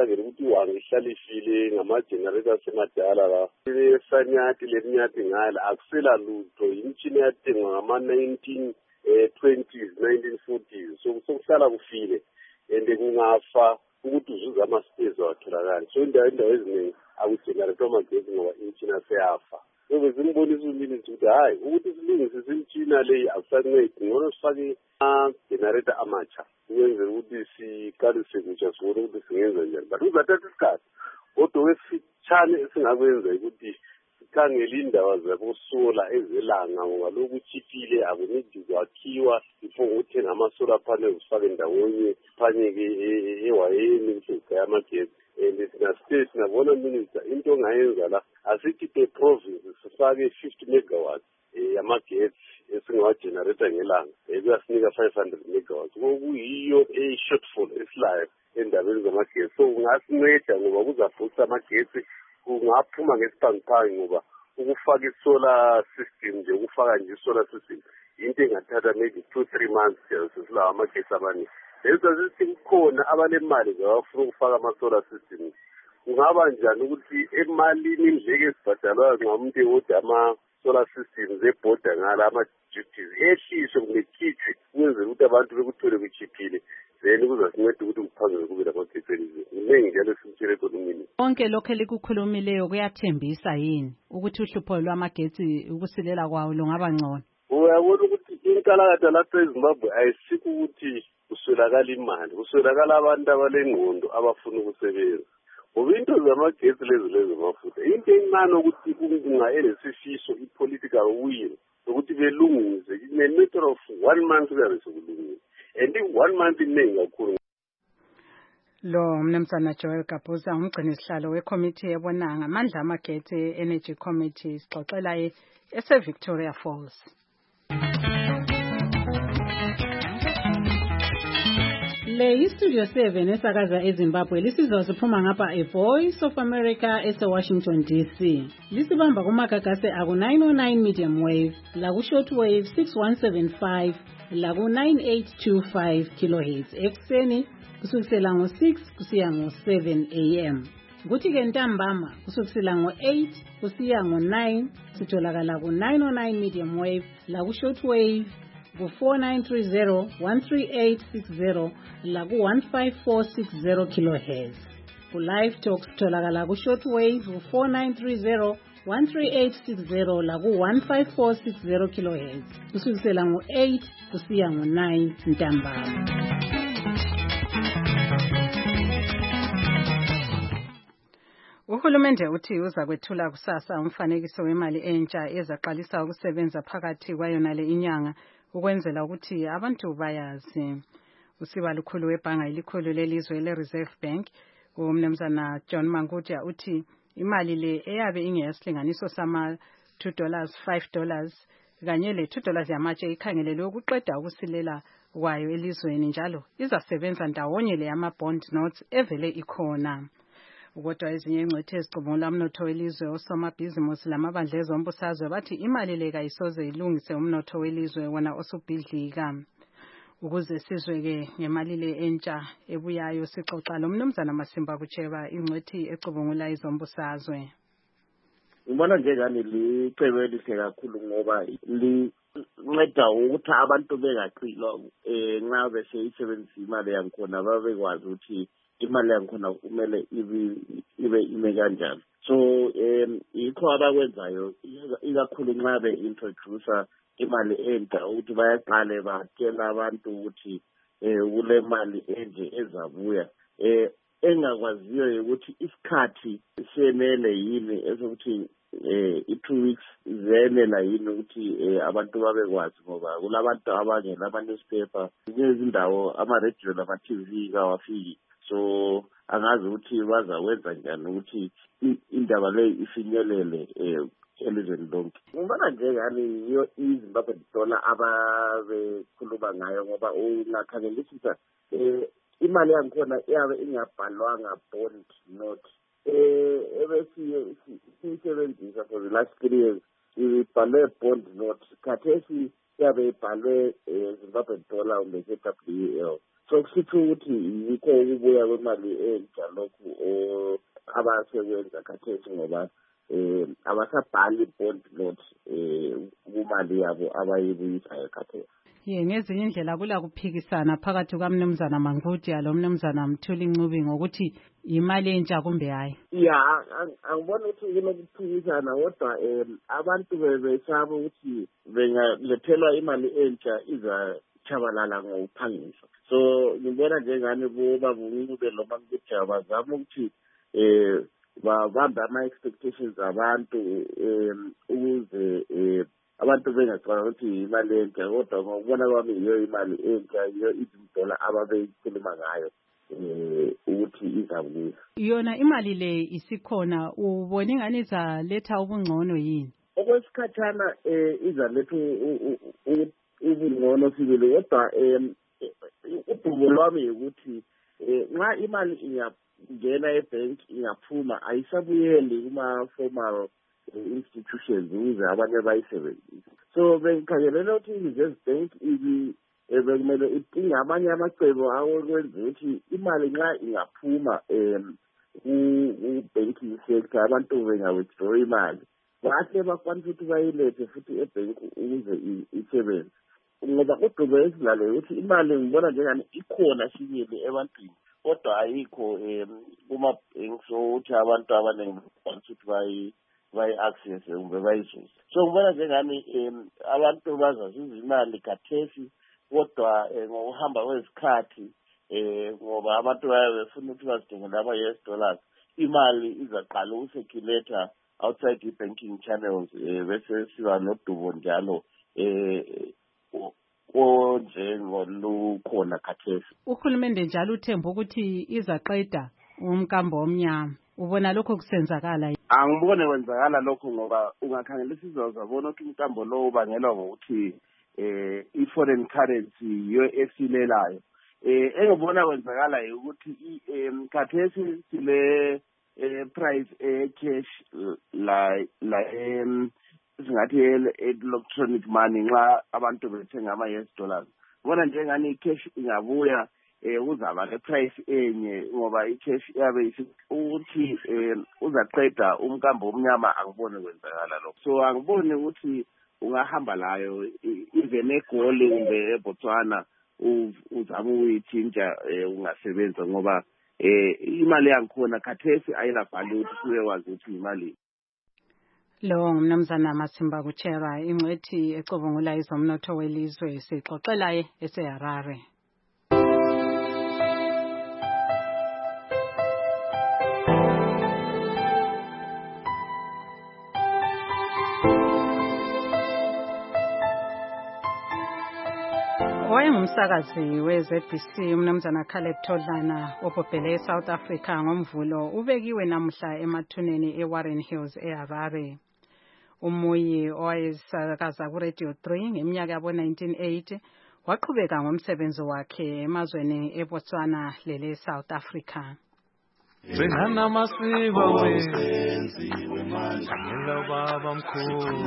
S16: esakele ukuthi wangihlalishile ngama-generator asemadala la esanyati leminyati ngala akusela lutho imitshini yathengwa ngama-nineteen twenties nineteen forties so sokuhlala kufile and kungafa ukuthi uzuze ama-space awatholakali so indawo indawo eziningi akugenerator amagesi ngoba imitshini aseyafa so bezimbonisa uminister ukuthi hhayi ukuthi silungisise imitshina leyi akusancedi ngono sifake ama-generator amatsha ukwenzela ukuthi siqalise kutsha sibone ukuthi singenza njani but kuzathatha isikhathi kodwa kwesifitshane esingakwenza ukuthi sikhangele indawo zabosola ezelanga ngoba lokhu kuchiphile akunidi kwakhiwa before uthenga ama-solar panels ufake ndawonye siphanyeke ewayeni kuhlogaya amagesi and sinastate sinabona minister into ongayenza la asithi pe-province sifake fifty megawatts yamagesi esingawagenerator ngelanga kuyasinika five hundred megawatts okuyiyo e-shortfall esilayo endabeni zamagesi so kungasinceda ngoba kuzabhusta amagesi kungaphuma ngesiphangiphanga ngoba ukufaka i-solar system nje ukufaka nje i-solar system into engathatha maybe two three months sesilawo amagesi abaningi lesa sithi kukhona abanemali zabafuna ukufaka ama-solar system kungaba njani ukuthi emalini indleko ezibhadalwayo nxa umuntu ewodwa ama-solar systems ebhoda ngala ama-duties ehliswe kumbe khithwe ukwenzela ukuthi abantu bekuthole kuchiphile then kuzasinceda ukuthi kuphangele kube lamagesi elizweni kuningi njalo esimtshele ekonomini
S2: konke lokho elikukhulumileyo kuyathembisa yini ukuthi uhlupho lwamagetsi ukusilela kwawo lungaba ngcono
S16: uyabona ukuthi inkalakatha lapha eZimbabwe ayisikho ukuthi kuswelakala imali kuswelakala abantu abalengqondo abafuna ukusebenza ngoba into zamagesi lezi lezi amafutha into encane ukuthi kungaelesifiso i-political will ukuthi belungise in a matter of one month kuyabe sekulungile and one month iningi kakhulu.
S2: Lo mnumzana Joel Gabuza umgcini sihlalo wekomiti ebona ngamandla amagetsi e-Energy Committee sixoxela ese-Victoria Falls. Le Studio seven esakaza eZimbabwe lisizwa siphuma ngapha A Voice of America ese-Washington D C. Lisibamba kumagagase aku nine oh nine medium wave, laku short wave six one seven five, laku nine eight two five kilohertz ekuseni kusukisela ngo six kusiya ngo seven a m. Kuthi ke ntambama kusukisela ngo eight kusiya ngo nine sitholakala ku nine oh nine medium wave, laku short wave ku four nine three zero, one three eight six zero, laku one five four six zero kilohertz. Ku live talk sitholakala ku short wave ku four nine three zero, one three eight six zero, laku one five four six zero kilohertz kusukisela ngo eight kusiya ngo nine ntambama. Uhulumende uthi uza kwethula kusasa umfanekiso wemali entsha ezaqalisa ukusebenza phakathi kwayona le inyanga ukwenzela ukuthi abantu bayazi. Usiba lukhulu webhanga elikhulu lelizwe le-Reserve Bank umnumzana John Mangudya uthi imali le eyabe ingeyasilinganiso sama two dollars five dollars kanye le two dollars yamatshe ikhangelelwe ukuqeda ukusilela kwayo elizweni njalo izasebenza ndawonye le yama-bond notes evele ikhona. Kodwa ezinye ingcwethi ezicubungula umnotho welizwe osomabhizimusi lamabandla ezombusazwe bathi imali le kayisoze ilungise umnotho welizwe wona osubhidlika. Ukuze sizwe-ke ngemali le entsha ebuyayo sixoxa lo mnumzana Masimba Kucheba ingcwethi ecubungula izombusazwe.
S4: Ngibona njengani licebo elihle kakhulu ngoba linceda ukuthi abantu bengaqilwa eh nxa beseyisebenzisa imali yankhona babekwazi ukuthi imali yankhona kumele ibe ibe ime kanjani. So um yikho abakwenzayo ikakhulu nxa be-introducer imali entsha ukuthi bayaqale batshela abantu ukuthi um kule mali enje ezabuya. um engakwaziyo ukuthi isikhathi senele yini esokuthi um i-two weeks zenela yini ukuthi abantu babekwazi ngoba kulabantu abangela ama-newspaper izindawo ama-radio nama-T V kawafiki. So angazi ukuthi bazawenza njani ukuthi indaba leyo ifinyelele um elizweni lonke. Ngibona njengani yiyo iZimbabwe dollar ababekhuluma ngayo ngoba ungakhangelisisa um imali yankhona iyabe ingabhalwanga bond note um ebesiye siyisebenzisa for the last three years ibhalwe bond note khathesi iyabe ibhalwe Zimbabwe dollar kumbe Z W L. so kusitho ukuthi yikho ukubuya kwemali entsha lokhu abasekwenza khathesi ngoba eh abasabhali bond note eh kumali yabo abayibuyisayo khathesi.
S2: Ye ngezinye indlela kula kuphikisana phakathi kwaMnumzana Mangudi lo Mnumzana Mthuli Ncube ngokuthi imali entsha kumbe hayi.
S4: Yeah, angibona ukuthi kunokuphikisana kodwa abantu bebesaba ukuthi bengalethelwa imali entsha iza chabalala ngokuphangisa. So ngibona njengani kuba Ncube lo Mangudi abazama ukuthi eh babamba ama expectations abantu ukuze eh abantu bengacabanga ukuthi imali entsha kodwa ngokubona kwami iyo imali entsha iyo izindola ababeyikhuluma ngayo eh ukuthi izabuya.
S2: Yona imali le isikhona ubona ingane izaletha ubungcono yini?
S4: Okwesikhathana eh izaletha ubungcono sibili kodwa udumo lwami ukuthi nxa imali ingangena ebank ingaphuma ayisabuyeli kuma formal institutions ukuze abanye bayisebenzise. So bengikhangelela ukuthi i-Reserve Bank ibi bekumele idinga amanye amacebo awokwenza ukuthi imali nxa ingaphuma um ku-banking sector abantu benga-withdraw imali bahle bakwanisa ukuthi bayilethe futhi ebank ukuze isebenze. Ngoba udumo esilale ukuthi imali ngibona njengani ikhona shikili ebantwini kodwa ayikho um kuma-bank so ukuthi abantu abaningi bakwanisa ukuthi bayi bayi-access kumbe bayizuze. So ngibona njengani um abantu bazazuza imali khathesi kodwa ngokuhamba kwesikhathi um ngoba abantu bayabefuna ukuthi bazidingele ama-U S dollars imali izaqala ukusirculator outside i-banking channels um bese siba nodubo njalo um onjengolukhona khathesi.
S2: Uhulumende njalo uthemba ukuthi izaqeda umkambo omnyama. Ubona lokho kusenzakala?
S4: Angibone kwenzakala lokho ngoba ungakhangela isizathu zabona ukuthi umkambo lo ubangelwa ngokuthi eh i-foreign currency iyo esilelayo. Eh engibona kwenzakala ukuthi khathesi sile price e-cash la la singathi electronic money nxa abantu bethenga ama-U S dollars. Bona njengani i-cash ingabuya eh uzaba le price enye ngoba i-cash yabe ukuthi uzaqeda umkambo omnyama angibone kwenzakala lokho. So angibone ukuthi ungahamba layo even eGoli kumbe eBotswana uzama ukuyithintsha ungasebenza ngoba eh imali yangikhona khathesi ayila value ukuthi uyekwazi ukuthi imali.
S2: Lo ngumnumzana Masimba Kuchera ingcwethi ecubungula izomnotho welizwe sixoxelaye eseHarare. Wayengumsakazi we-Z B C umnumzana Caleb Todlana obhobhele eSouth Africa ngomvulo ubekiwe namuhla emathuneni eWarren Hills eHarare. Umuyi owayesakaza kuRadio three ngeminyaka yabo nineteen eighty waqhubeka ngomsebenzi wakhe emazweni eBotswana lele South Africa.
S17: Benana masiko wenziwe manje ngelo baba mkhulu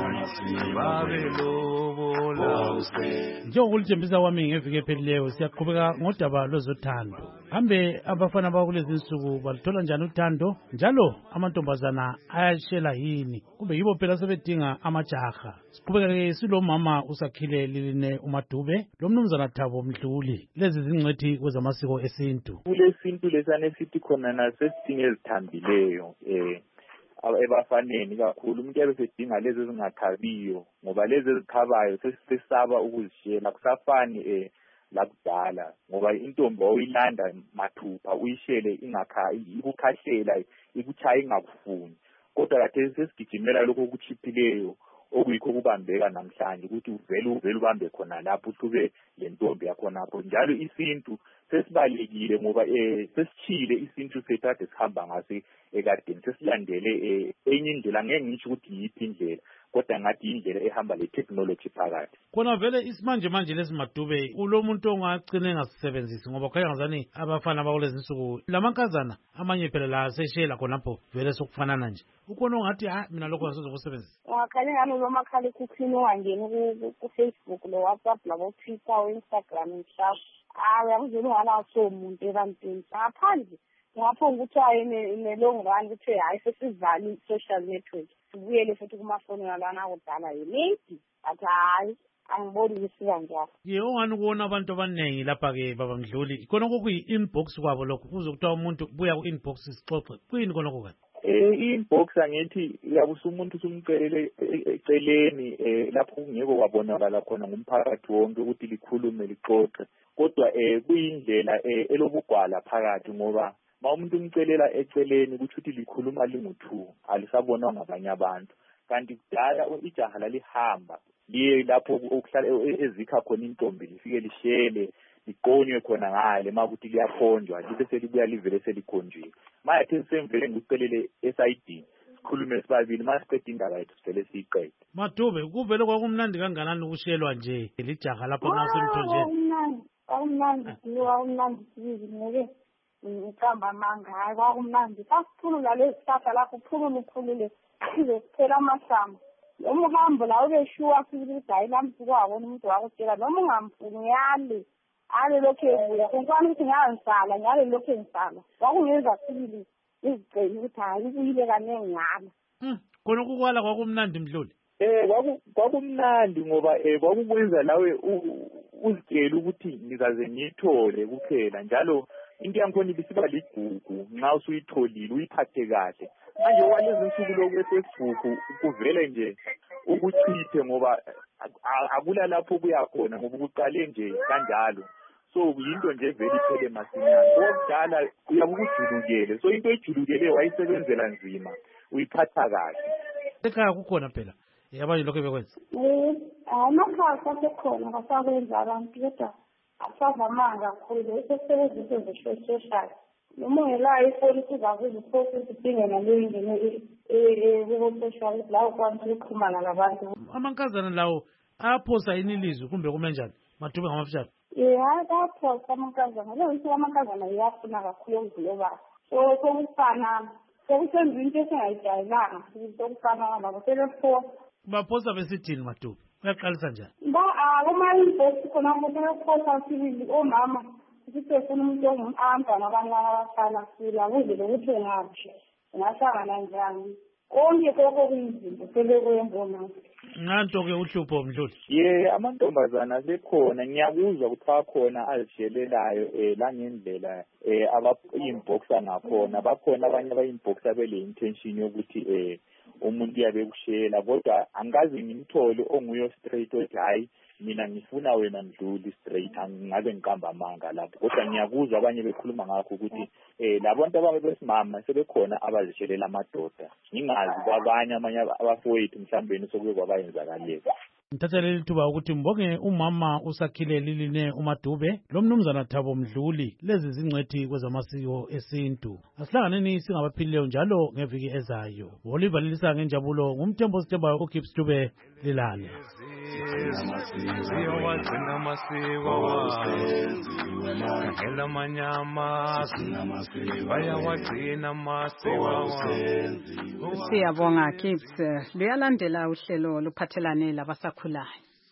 S17: babelobola
S14: njengokulithembisa kwami ngeviki ephelileyo siyaqhubeka ngodaba lwezothando. Hambe abafana bakulezi insuku balithola njani uthando njalo amantombazana ayashela yini kumbe yibo phela sebedinga amajaha. Siqhubeka ke silomama usakhile Liline uMadube lo mnumzana Thabo Mdluli lezi zingcwethi kwezamasiko esintu.
S18: Kulesintu lesane sithi khona nasesidinga ezithambileyo eh ebafaneni kakhulu umuntu yabesedinga lezi ezingakhabiyo ngoba lezi ezikhabayo sesisaba ukuzishela kusafani eh lakudala ngoba intombi oyilanda mathupha uyishele ingakha ikukhahlela ikuchaya ingakufuni kodwa khathesi sesigijimela lokho okuchiphileyo okuyikho kubambeka namhlanje ukuthi uvele uvele ubambe khona lapho uhlube le ntombi yakho lapho njalo isintu sesibalekile ngoba eh sesichile isintu sethathe sihamba ngase ekadeni sesilandele eh enye indlela ngeke ngisho ukuthi yipi indlela kodwa ngathi indlela ehamba le technology phakathi.
S14: Kona vele isimanje manje lesimadube ulomuntu ongagcina engasebenzisi ngoba khaya ngazani abafana bakulezi insuku lamankazana amanye phela la seshela khonapho vele sokufanana nje ukona ungathi ha mina lokho ngizokusebenzisa.
S19: Ungakhanya ngami lo makhala ekhukhwini wangena ku Facebook lo WhatsApp labo Twitter o Instagram mhla hayi akuzweni ngalaso umuntu ebantwini ngaphandle ngapho ukuthi ayene nelong run ukuthi hayi sesivali social network sibuyele futhi kumafoni nalana kudala yini athi hayi angiboni ukuthi kanjalo
S14: ye ungani kuona abantu abaningi lapha ke baba Mdluli khona kuyi inbox kwabo lokho uzokuthiwa umuntu buya ku inbox sixoxe kuyini khona kokho
S18: eh inbox angithi yabusa umuntu usumcelele eceleni eh lapho kungeke kwabonakala khona ngumphakathi wonke ukuthi likhulume lixoxe kodwa eh kuyindlela elobugwala phakathi ngoba ma umuntu umcelela eceleni ukuthi uthi likhuluma lingu-two alisabonwa ngabanye abantu kanti kudala ijaha lalihamba liye lapho okuhlala ezikha khona intombi lifike lishele liqonywe khona ngale makuthi liyakhonjwa libe selibuya livele selikhonjiwe mayathi semvele ngikucelele S I D sikhulume sibabili masiqeda indaba yethu sivele siyiqede
S14: Madube kuvele kwakumnandi kanganani ukushelwa nje lijaha lapha ngasemthonjeni
S19: awumnandi awumnandi sibizi ngeke ngicamba amanga hayi kwakumnandi sasiphulula lezi sihlahla lapho uphulule uphulule size sithela amahlamvu noma uhambo la ube sure ukuthi hayi lamsuku wabona umuntu wakutshela noma ungamfuni yale ale lokho ebuya konkwani ukuthi ngiyansala ngale lokho engisala kwakungenza sibili izicela ukuthi hayi ubuyile kanenge ngala
S14: khona kukwala kwakumnandi Mdluli
S18: eh kwakumnandi ngoba eh kwakukwenza lawe uzitshela ukuthi ngizaze ngithole kuphela njalo into yankhona ibisiba ligugu nxa usuyitholile uyiphathe kahle manje walezi nsuku lokhu esefFacebook kuvele nje ukuchithe ngoba akula lapho kuyakhona ngoba kuqale nje kanjalo so yinto nje vele iphele masinyane okudala uyakujulukele so into ejulukele wayisebenzela nzima uyiphatha kahle
S14: ekhaya kukhona phela yabanye lokho bekwenza
S19: eh amakhaya asekhona basakwenza abantu kodwa asavamanga kakhulu esebenzisa nje social noma ungelayo ifoni sizakuza ipost sidinge naleyo ingene e-social la ukwazi ukuxhumana nabantu
S14: amankazana lawo aphosa yini ilizwi kumbe kumenjani Madube ngamafishane
S19: eh ayaphosa amankazana lo ukuthi amankazana iyafuna kakhulu ukudloba so sokufana sokusenza into esingayijayelanga sokufana nabo selefoni
S14: baphosa besithini Madube uyaqalisa njani
S19: ba kuma-inbox khona kuphosa sibili omama sisefuna umuntu ongumamba nabantwana abafana sila kuze lokuthi ngaphi ngahlangana njani konke koko kuyizinto sebekwenza omama
S14: nganto-ke uhlupho Mdluli
S18: ye amantombazana sekhona ngiyakuzwa ukuthi akhona azishelelayo um langendlela um aba-inboxa ngakhona bakhona abanye aba-inboxa bele intention yokuthi um umuntu uyabe kushela kodwa angikaze ngimthole onguyo straight othi hayi mina ngifuna wena Mdluli straight angabe ngiqamba amanga lapho kodwa ngiyakuzwa abanye bekhuluma ngakho ukuthi eh labantu ababe besimama sebekhona abazishelela amadoda ngingazi kwabanye amanye abafowethu mhlawumbe sokuye kwabayenzakaleka
S14: ngithatha leli thuba ukuthi mbonge umama usakhile liline uMadube lo mnumzana Thabo Mdluli lezi zingcwethi kwezamasiko esintu asihlanganeni singabaphilileyo njalo ngeviki ezayo wolivalisa ngenjabulo ngumthembo sithembayo uGibbs Dube lilale
S17: siyowagcina amasiko ngela manyama bayawagcina amasiko
S2: siyabonga Gibbs luyalandela uhlelo luphathelane labasakhulayo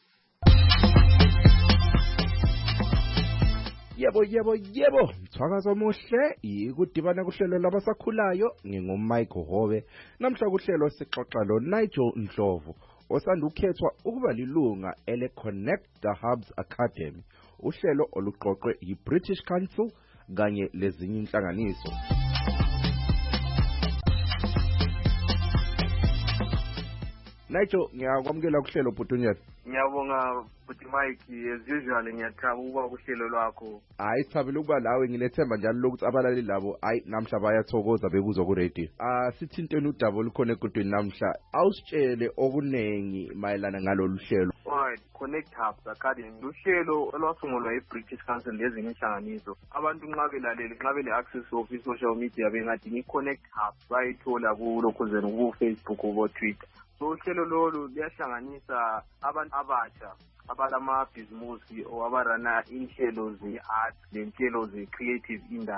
S9: yebo yebo yebo mthwakazo omuhle ikudibana kuhlelo labasakhulayo ngingumMichael Hobe namhla kuhlelo sixoxa lo Nigel Ndlovu osanda ukhethwa ukuba lilunga ele Connect the Hubs Academy uhlelo oluqoqwe yiBritish Council kanye lezinye inhlanganiso Nigel ngiyakwamukela kuhlelo Bhutunyana
S20: ngiyabonga futhi Mike as usual ngiyathaba ukuba kuhlelo lwakho
S9: hayi sithabile ukuba lawe nginethemba njalo lokuthi abalali labo hayi namhla bayathokoza bekuzwa ku radio ah sithinteni udaba olukhona egudweni namhla awusitshele okunengi mayelana ngalolu hlelo
S20: alright Connect Hubs Academy luhlelo olwasungulwa eBritish Council lezinye inhlanganiso abantu nxa belalele nxa bele access of social media bengathi ni Connect Hubs bayithola ku lokhuzeni ku Facebook ku Twitter so uhlelo lolu liyahlanganisa abantu abatsha abalamabhizimusi o abarana inhlelo ze-art lenhlelo ze-creative industry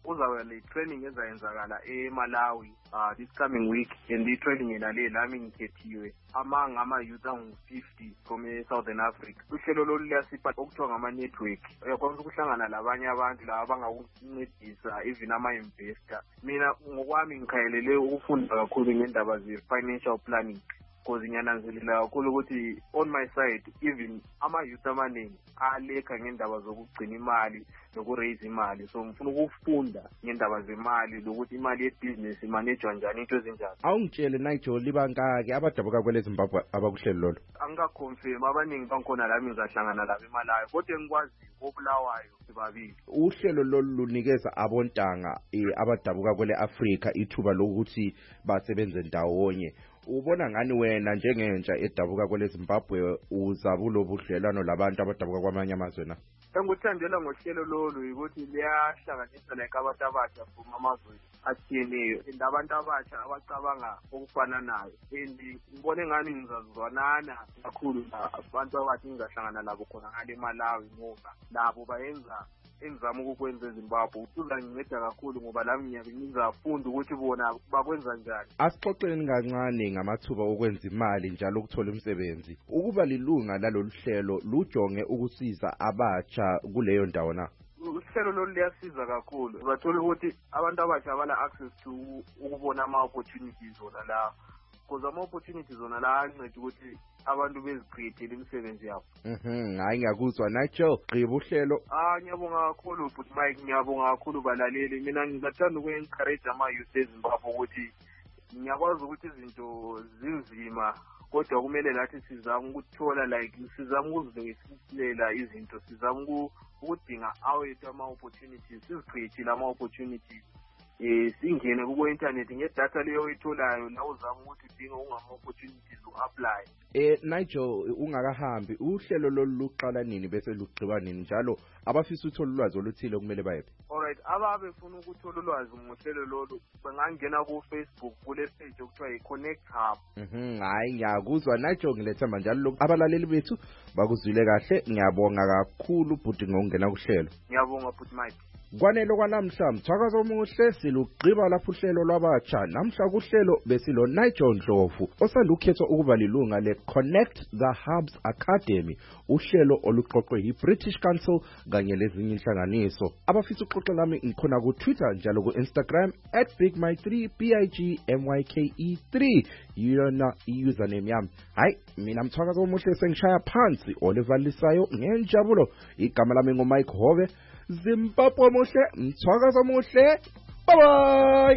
S20: uzaba le training ezayenzakala eMalawi uh, this coming week, and the training yenale lami ngikhethiwe among ama-youth angu-fifty from e-Southern Africa. Uhlelo lolu liyasipha okuthiwa ngama-network. Uyakwanisa ukuhlangana labanye abantu laba abangakuncedisa even ama-investor. Mina ngokwami ngikhayelele ukufunda kakhulu ngendaba ze-financial planning. Because ngiyananzelela kakhulu ukuthi on my side even ama-youth amaningi alekha ngendaba zokugcina imali noku-raise imali, so ngifuna ukufunda ngendaba zemali lokuthi imali yebhizinisi imanejwa njani, into ezinjani.
S9: Awungitshele Nigel libangaki abadabuka kwele Zimbabwe abakuhlelo lolo?
S20: Angikaconfirm, abaningi bangikhona lami ngizahlangana labo eMalawi, kodwa engikwazi obulawayo sibabili.
S9: Uhlelo lolu lunikeza abontanga abadabuka kwele Africa ithuba lokuthi basebenze ndawonye. Ubona ngani wena njengentsha edabuka kwele Zimbabwe uzabulo budlelano labantu abadabuka kwamanye amazwe na?
S20: Engikuthandela ngohlelo lolu ukuthi liyahlanganisa like abantu abasha from amazwe atshiyeneyo and abantu abasha abacabanga okufana nayo, and ngibone ngani ngizazwanana kakhulu abantu abasha ngizahlangana labo khona ngale eMalawi ngoba labo bayenza engizama ukukwenza eZimbabwe. Uzanginceda kakhulu ngoba lami ngiyabe ngizafunda ukuthi bona bakwenza njani.
S9: Asixoxeni kancane ngamathuba okwenza imali njalo ukuthola umsebenzi. Ukuba lilunga lalolu hlelo lujonge ukusiza abatsha kuleyo ndawo na?
S20: Uhlelo lolu liyasiza kakhulu. Bathola ukuthi abantu abasha bala access to ukubona ama-opportunities zona la. Because ama-opportunities zona la anceda ukuthi abantu bezicreate imisebenzi yabo.
S9: Mhm, hayi ngiyakuzwa Nigel. Gqiba uhlelo.
S20: Ah, ngiyabonga kakhulu but Mike, ngiyabonga kakhulu balaleli. Mina ngizathanda uku-encourage ama-youth eZimbabwe ukuthi ngiyakwazi ukuthi izinto zinzima kodwa kumele lathi sizame ukuthola like sizame ukuzilungiselela izinto, sizame ukudinga awethu ama-opportunities, sizicreate ama-opportunities. Eh singene ku internet ngedata leyo oyitholayo la uzama ukuthi udinga ungama-opportunities u-apply.
S9: Eh Nigel, ungakahambi uhlelo lolu luqala nini bese lugqiba nini njalo abafisa uthola ulwazi oluthile kumele bayephi?
S20: Alright, ababe funa ukuthola ulwazi ngohlelo lolu bangangena ku Facebook kule page okuthiwa i-Connect Hub.
S9: Mhm, hayi ngiyakuzwa Nigel, ngilethemba njalo lo abalaleli bethu bakuzwile kahle. Ngiyabonga kakhulu bhuti ngokungena kuhlelo.
S20: Ngiyabonga bhuti Mike.
S9: Kwanele kwanamhla mthakazo omuhle silugqiba lapho uhlelo lwabatsha. Namhla kuhlelo besilo Nigel Ndlovu osanda ukhethwa ukuba lilunga le Connect the Hubs Academy, uhlelo oluqoqwe yi-British Council kanye lezinye inhlanganiso. Abafisa uxoxa nami ngikhona ku Twitter njalo ku Instagram at big my three b i g m y k e three yona i-username yami. Hayi mina mthakazo omuhle sengishaya phansi Oliver Lisayo ngenjabulo. Igama lami ngoMike Hove. Zimbabwe muhle, mthakazo muhle. Bye bye.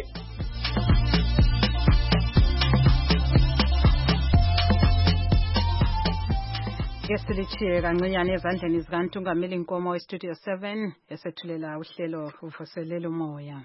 S2: Yesilichiye kancinyane ezandleni zikaNtungameli Nkomo we-Studio seven esethulela uhlelo uvuselela umoya.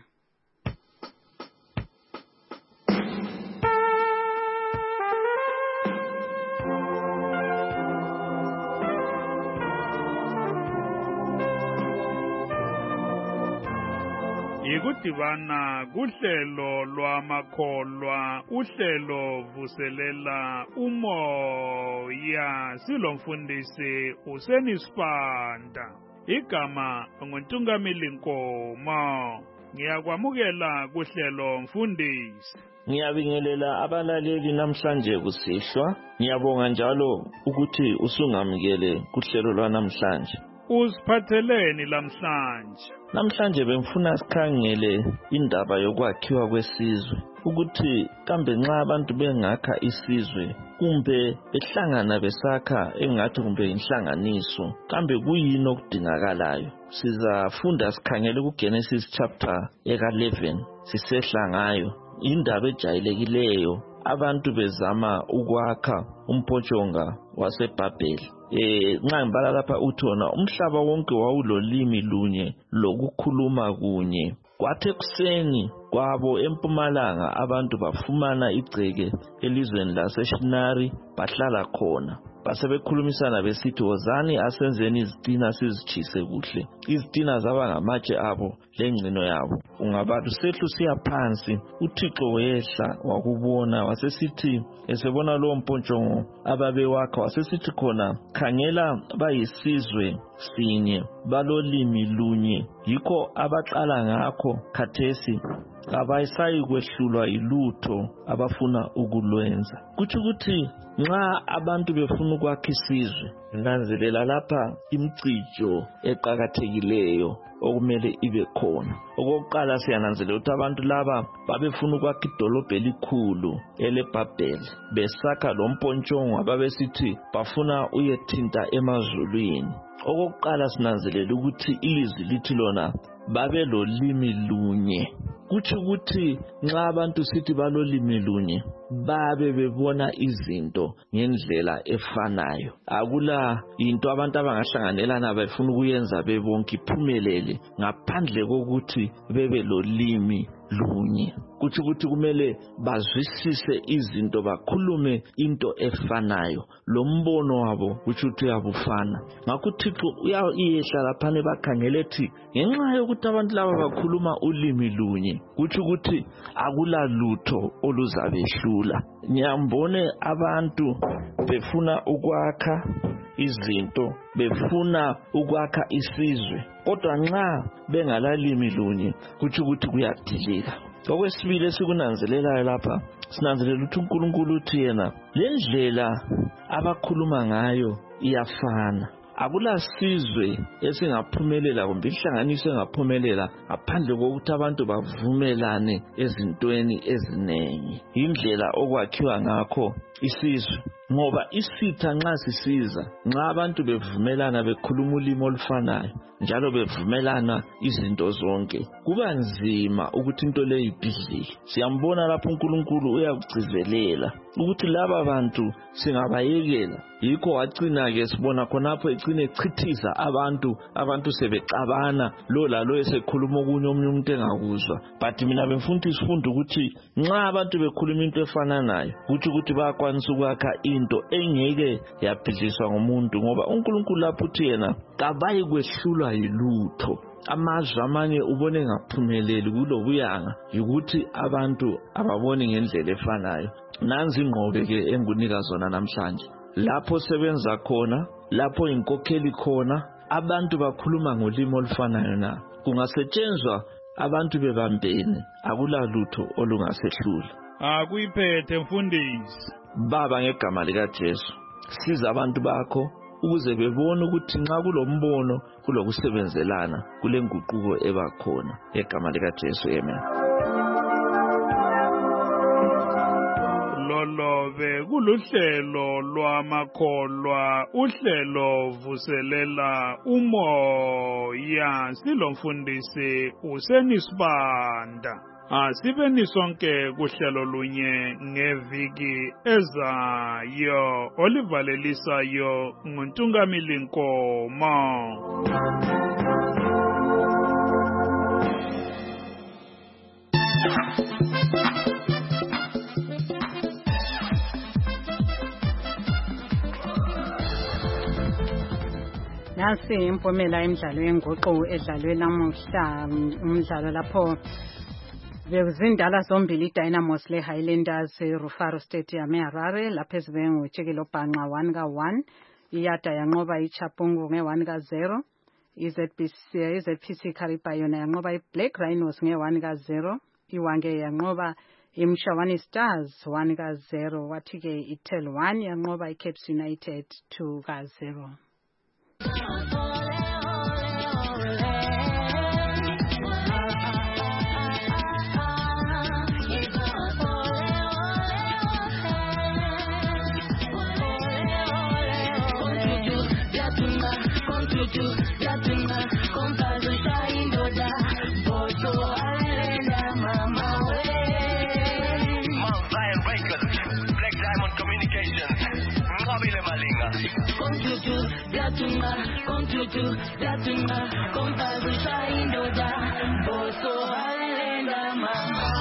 S21: Ikudibana kuhlelo lwamakholwa, uhlelo vuselela umoya, silomfundisi uSenisipanda. Igama nguNtungameli Nkomo. Ngiyakwamukela kuhlelo mfundisi.
S22: Ngiyabingelela abalaleli namhlanje kusihlwa. Ngiyabonga njalo ukuthi usungamukele kuhlelo lwanamhlanje.
S21: Usiphatheleni lamhlanje?
S22: Namhlanje bengifuna sikhangele indaba yokwakhiwa kwesizwe, ukuthi kambe nxa abantu bengakha isizwe kumbe behlangana besakha engathi kumbe inhlanganiso, kambe kuyini okudingakalayo? Sizafunda sikhangele kuGenesis chapter eleven sisehla ngayo indaba ejayelekileyo abantu bezama ukwakha umpotshonga waseBhabheli. Eh nxa ngibala lapha uthona umhlaba wonke wawulolimi lunye lokukhuluma kunye. Kwathi ekuseni kwabo empumalanga abantu bafumana igceke elizweni laseShinari bahlala khona. Basebekhulumisana besithi wozani asenzeni izitina sizitshise kuhle. Izitina zaba ngamatshe abo lengcino yabo. Ungabala usehlu siya phansi, uThixo wehla wakubona wasesithi esebona lo mpontsho ababewakha wasesithi khona khangela bayisizwe sinye balolimi lunye yikho abaqala ngakho khathesi abayisayi kwehlulwa ilutho abafuna ukulwenza. Kuthi ukuthi nxa abantu befuna ukwakha isizwe nanzelela lapha imicijo eqhakathekileyo okumele ibe khona. Okokuqala siyananzelela ukuthi abantu laba babefuna ukwakha idolobho elikhulu eleBhabheli besakha lo mpontshongo ababesithi bafuna uyethinta emazulwini. Okokuqala sinanzelela ukuthi ilizwi lithi lona babe lolimi lunye. Kuthi ukuthi nxa abantu sithi balolimi lunye babe bebona izinto ngendlela efanayo. Akula into abantu abangahlanganelana befuna ukuyenza bebonke iphumelele ngaphandle kokuthi bebe lolimi lunye. Kuthi ukuthi kumele bazwisise izinto bakhulume into efanayo. Lo mbono wabo kuthi uthi uyabufana. Ngakho uThixo uyayehla laphane bakhangele ethi ngenxa yokuthi abantu laba bakhuluma ulimi lunye kuthi ukuthi akula lutho oluzabehlula. Nyambone abantu befuna ukwakha izinto befuna ukwakha isizwe kodwa nxa bengalalimi lunye kuthi ukuthi kuyadilika. Okwesibili esikunanzelelayo lapha sinanzelela ukuthi uNkulunkulu uthi yena lendlela abakhuluma ngayo iyafana. Akula sizwe esingaphumelela kumbe ihlanganiso engaphumelela ngaphandle kokuthi abantu bavumelane ezintweni ezinengi. Indlela okwakhiwa ngakho isizwe ngoba isitha nxa sisiza nxa abantu bevumelana bekhuluma ulimi olufanayo njalo bevumelana izinto zonke kuba nzima ukuthi into leyo ibhidlike. Siyambona lapho uNkulunkulu uyakugcizelela ukuthi laba bantu singabayekela. Yikho wagcina ke sibona khonapho ecine echithiza abantu abantu sebexabana lo lalo esekhuluma okunye omunye umuntu engakuzwa. But mina bemfunda isifundo ukuthi nxa abantu bekhuluma into efananayo kuthi ukuthi bayakwanisa ukwakha into engeke yaphidliswa ngumuntu ngoba uNkulunkulu lapho uthi yena kabayi kwehlulwa yilutho. Amazwi amanye ubone ngaphumeleli kulo buyanga ukuthi abantu ababoni ngendlela efanayo. Nanzi ingqobe ke engunika zona namhlanje. Lapho sebenza khona, lapho inkokheli khona, abantu bakhuluma ngolimi olufanayo na. Kungasetshenzwa abantu bebambene, akula lutho olungasehlula.
S21: Akuyiphethe mfundisi.
S22: Baba ngegama lika Jesu, siza abantu bakho ukuze bebone ukuthi nxa kulombono kulokusebenzelana kule nguquko ebakhona. Egama lika Jesu, amen.
S21: Lolobe kuluhlelo lwamakholwa, uhlelo vuselela umoya, silomfundisi uSenisibanda. Asibeni sonke kuhlelo lunye ngeviki ezayo olivalelisayo nguNtungamili Nkomo.
S2: Nansi impumela emidlalo yenguqu edlalwe namuhla, umdlalo lapho bezindala zombili iDynamos leHighlanders eRufaro Stadium eHarare lapho ezibe nguTshekile Bhanqa one ka one, iYada yanqoba iChapungu nge one ka zero, iZBC iZPC Kariba yona yanqoba iBlack Rhinos nge one ka zero, iWange yanqoba iMshawani Stars one ka zero, wathi ke iTel one yanqoba iCaps United two ka zero. Contutu, Datunga, Compadre Shaindo Da, Boso Alenda Mama.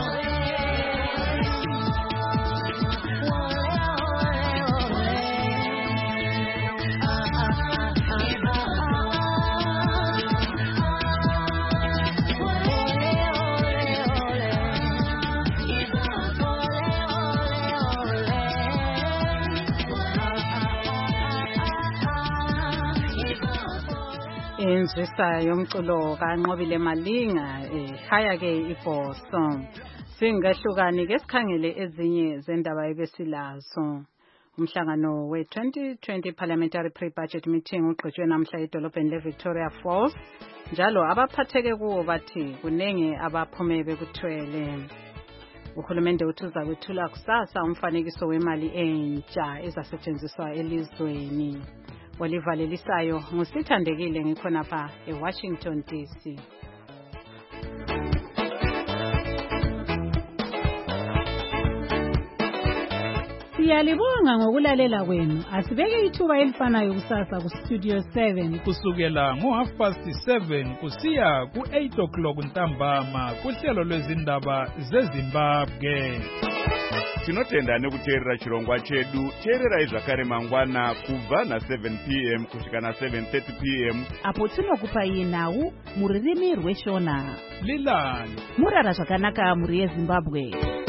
S2: inzwisa yomculo kaNqobile Malinga ehaya ke iBhoso. Singahlukani ke sikhangele ezinye zendaba ebesilazo. Umhlangano we twenty twenty Parliamentary Pre-Budget Meeting uqhutshwe namhla edolobheni leVictoria Falls. Njalo abaphatheke kuwo bathi kunenge abaphume bekuthwele. Uhulumende uthuza kwethula kusasa umfanekiso wemali entsha ezasetshenziswa elizweni. Olivalelisayo ngusithandekile ngikhonapha eWashington D C.
S5: Siyalibonga ngokulalela kwenu. Asibeke ithuba elifanayo kusasa ku Studio seven
S21: kusukela ngo half past seven kusiya ku eight o'clock ntambama kuhlelo lwezindaba zeZimbabwe.
S1: Tinotenda nekuteerera chirongwa chedu. Teerera izvakare mangwana kubva na seven p m kusvika na seven thirty p m
S5: apo tinokupa nhau muririmi rweshona.
S21: Lilani
S5: murara zvakanaka muri yeZimbabwe.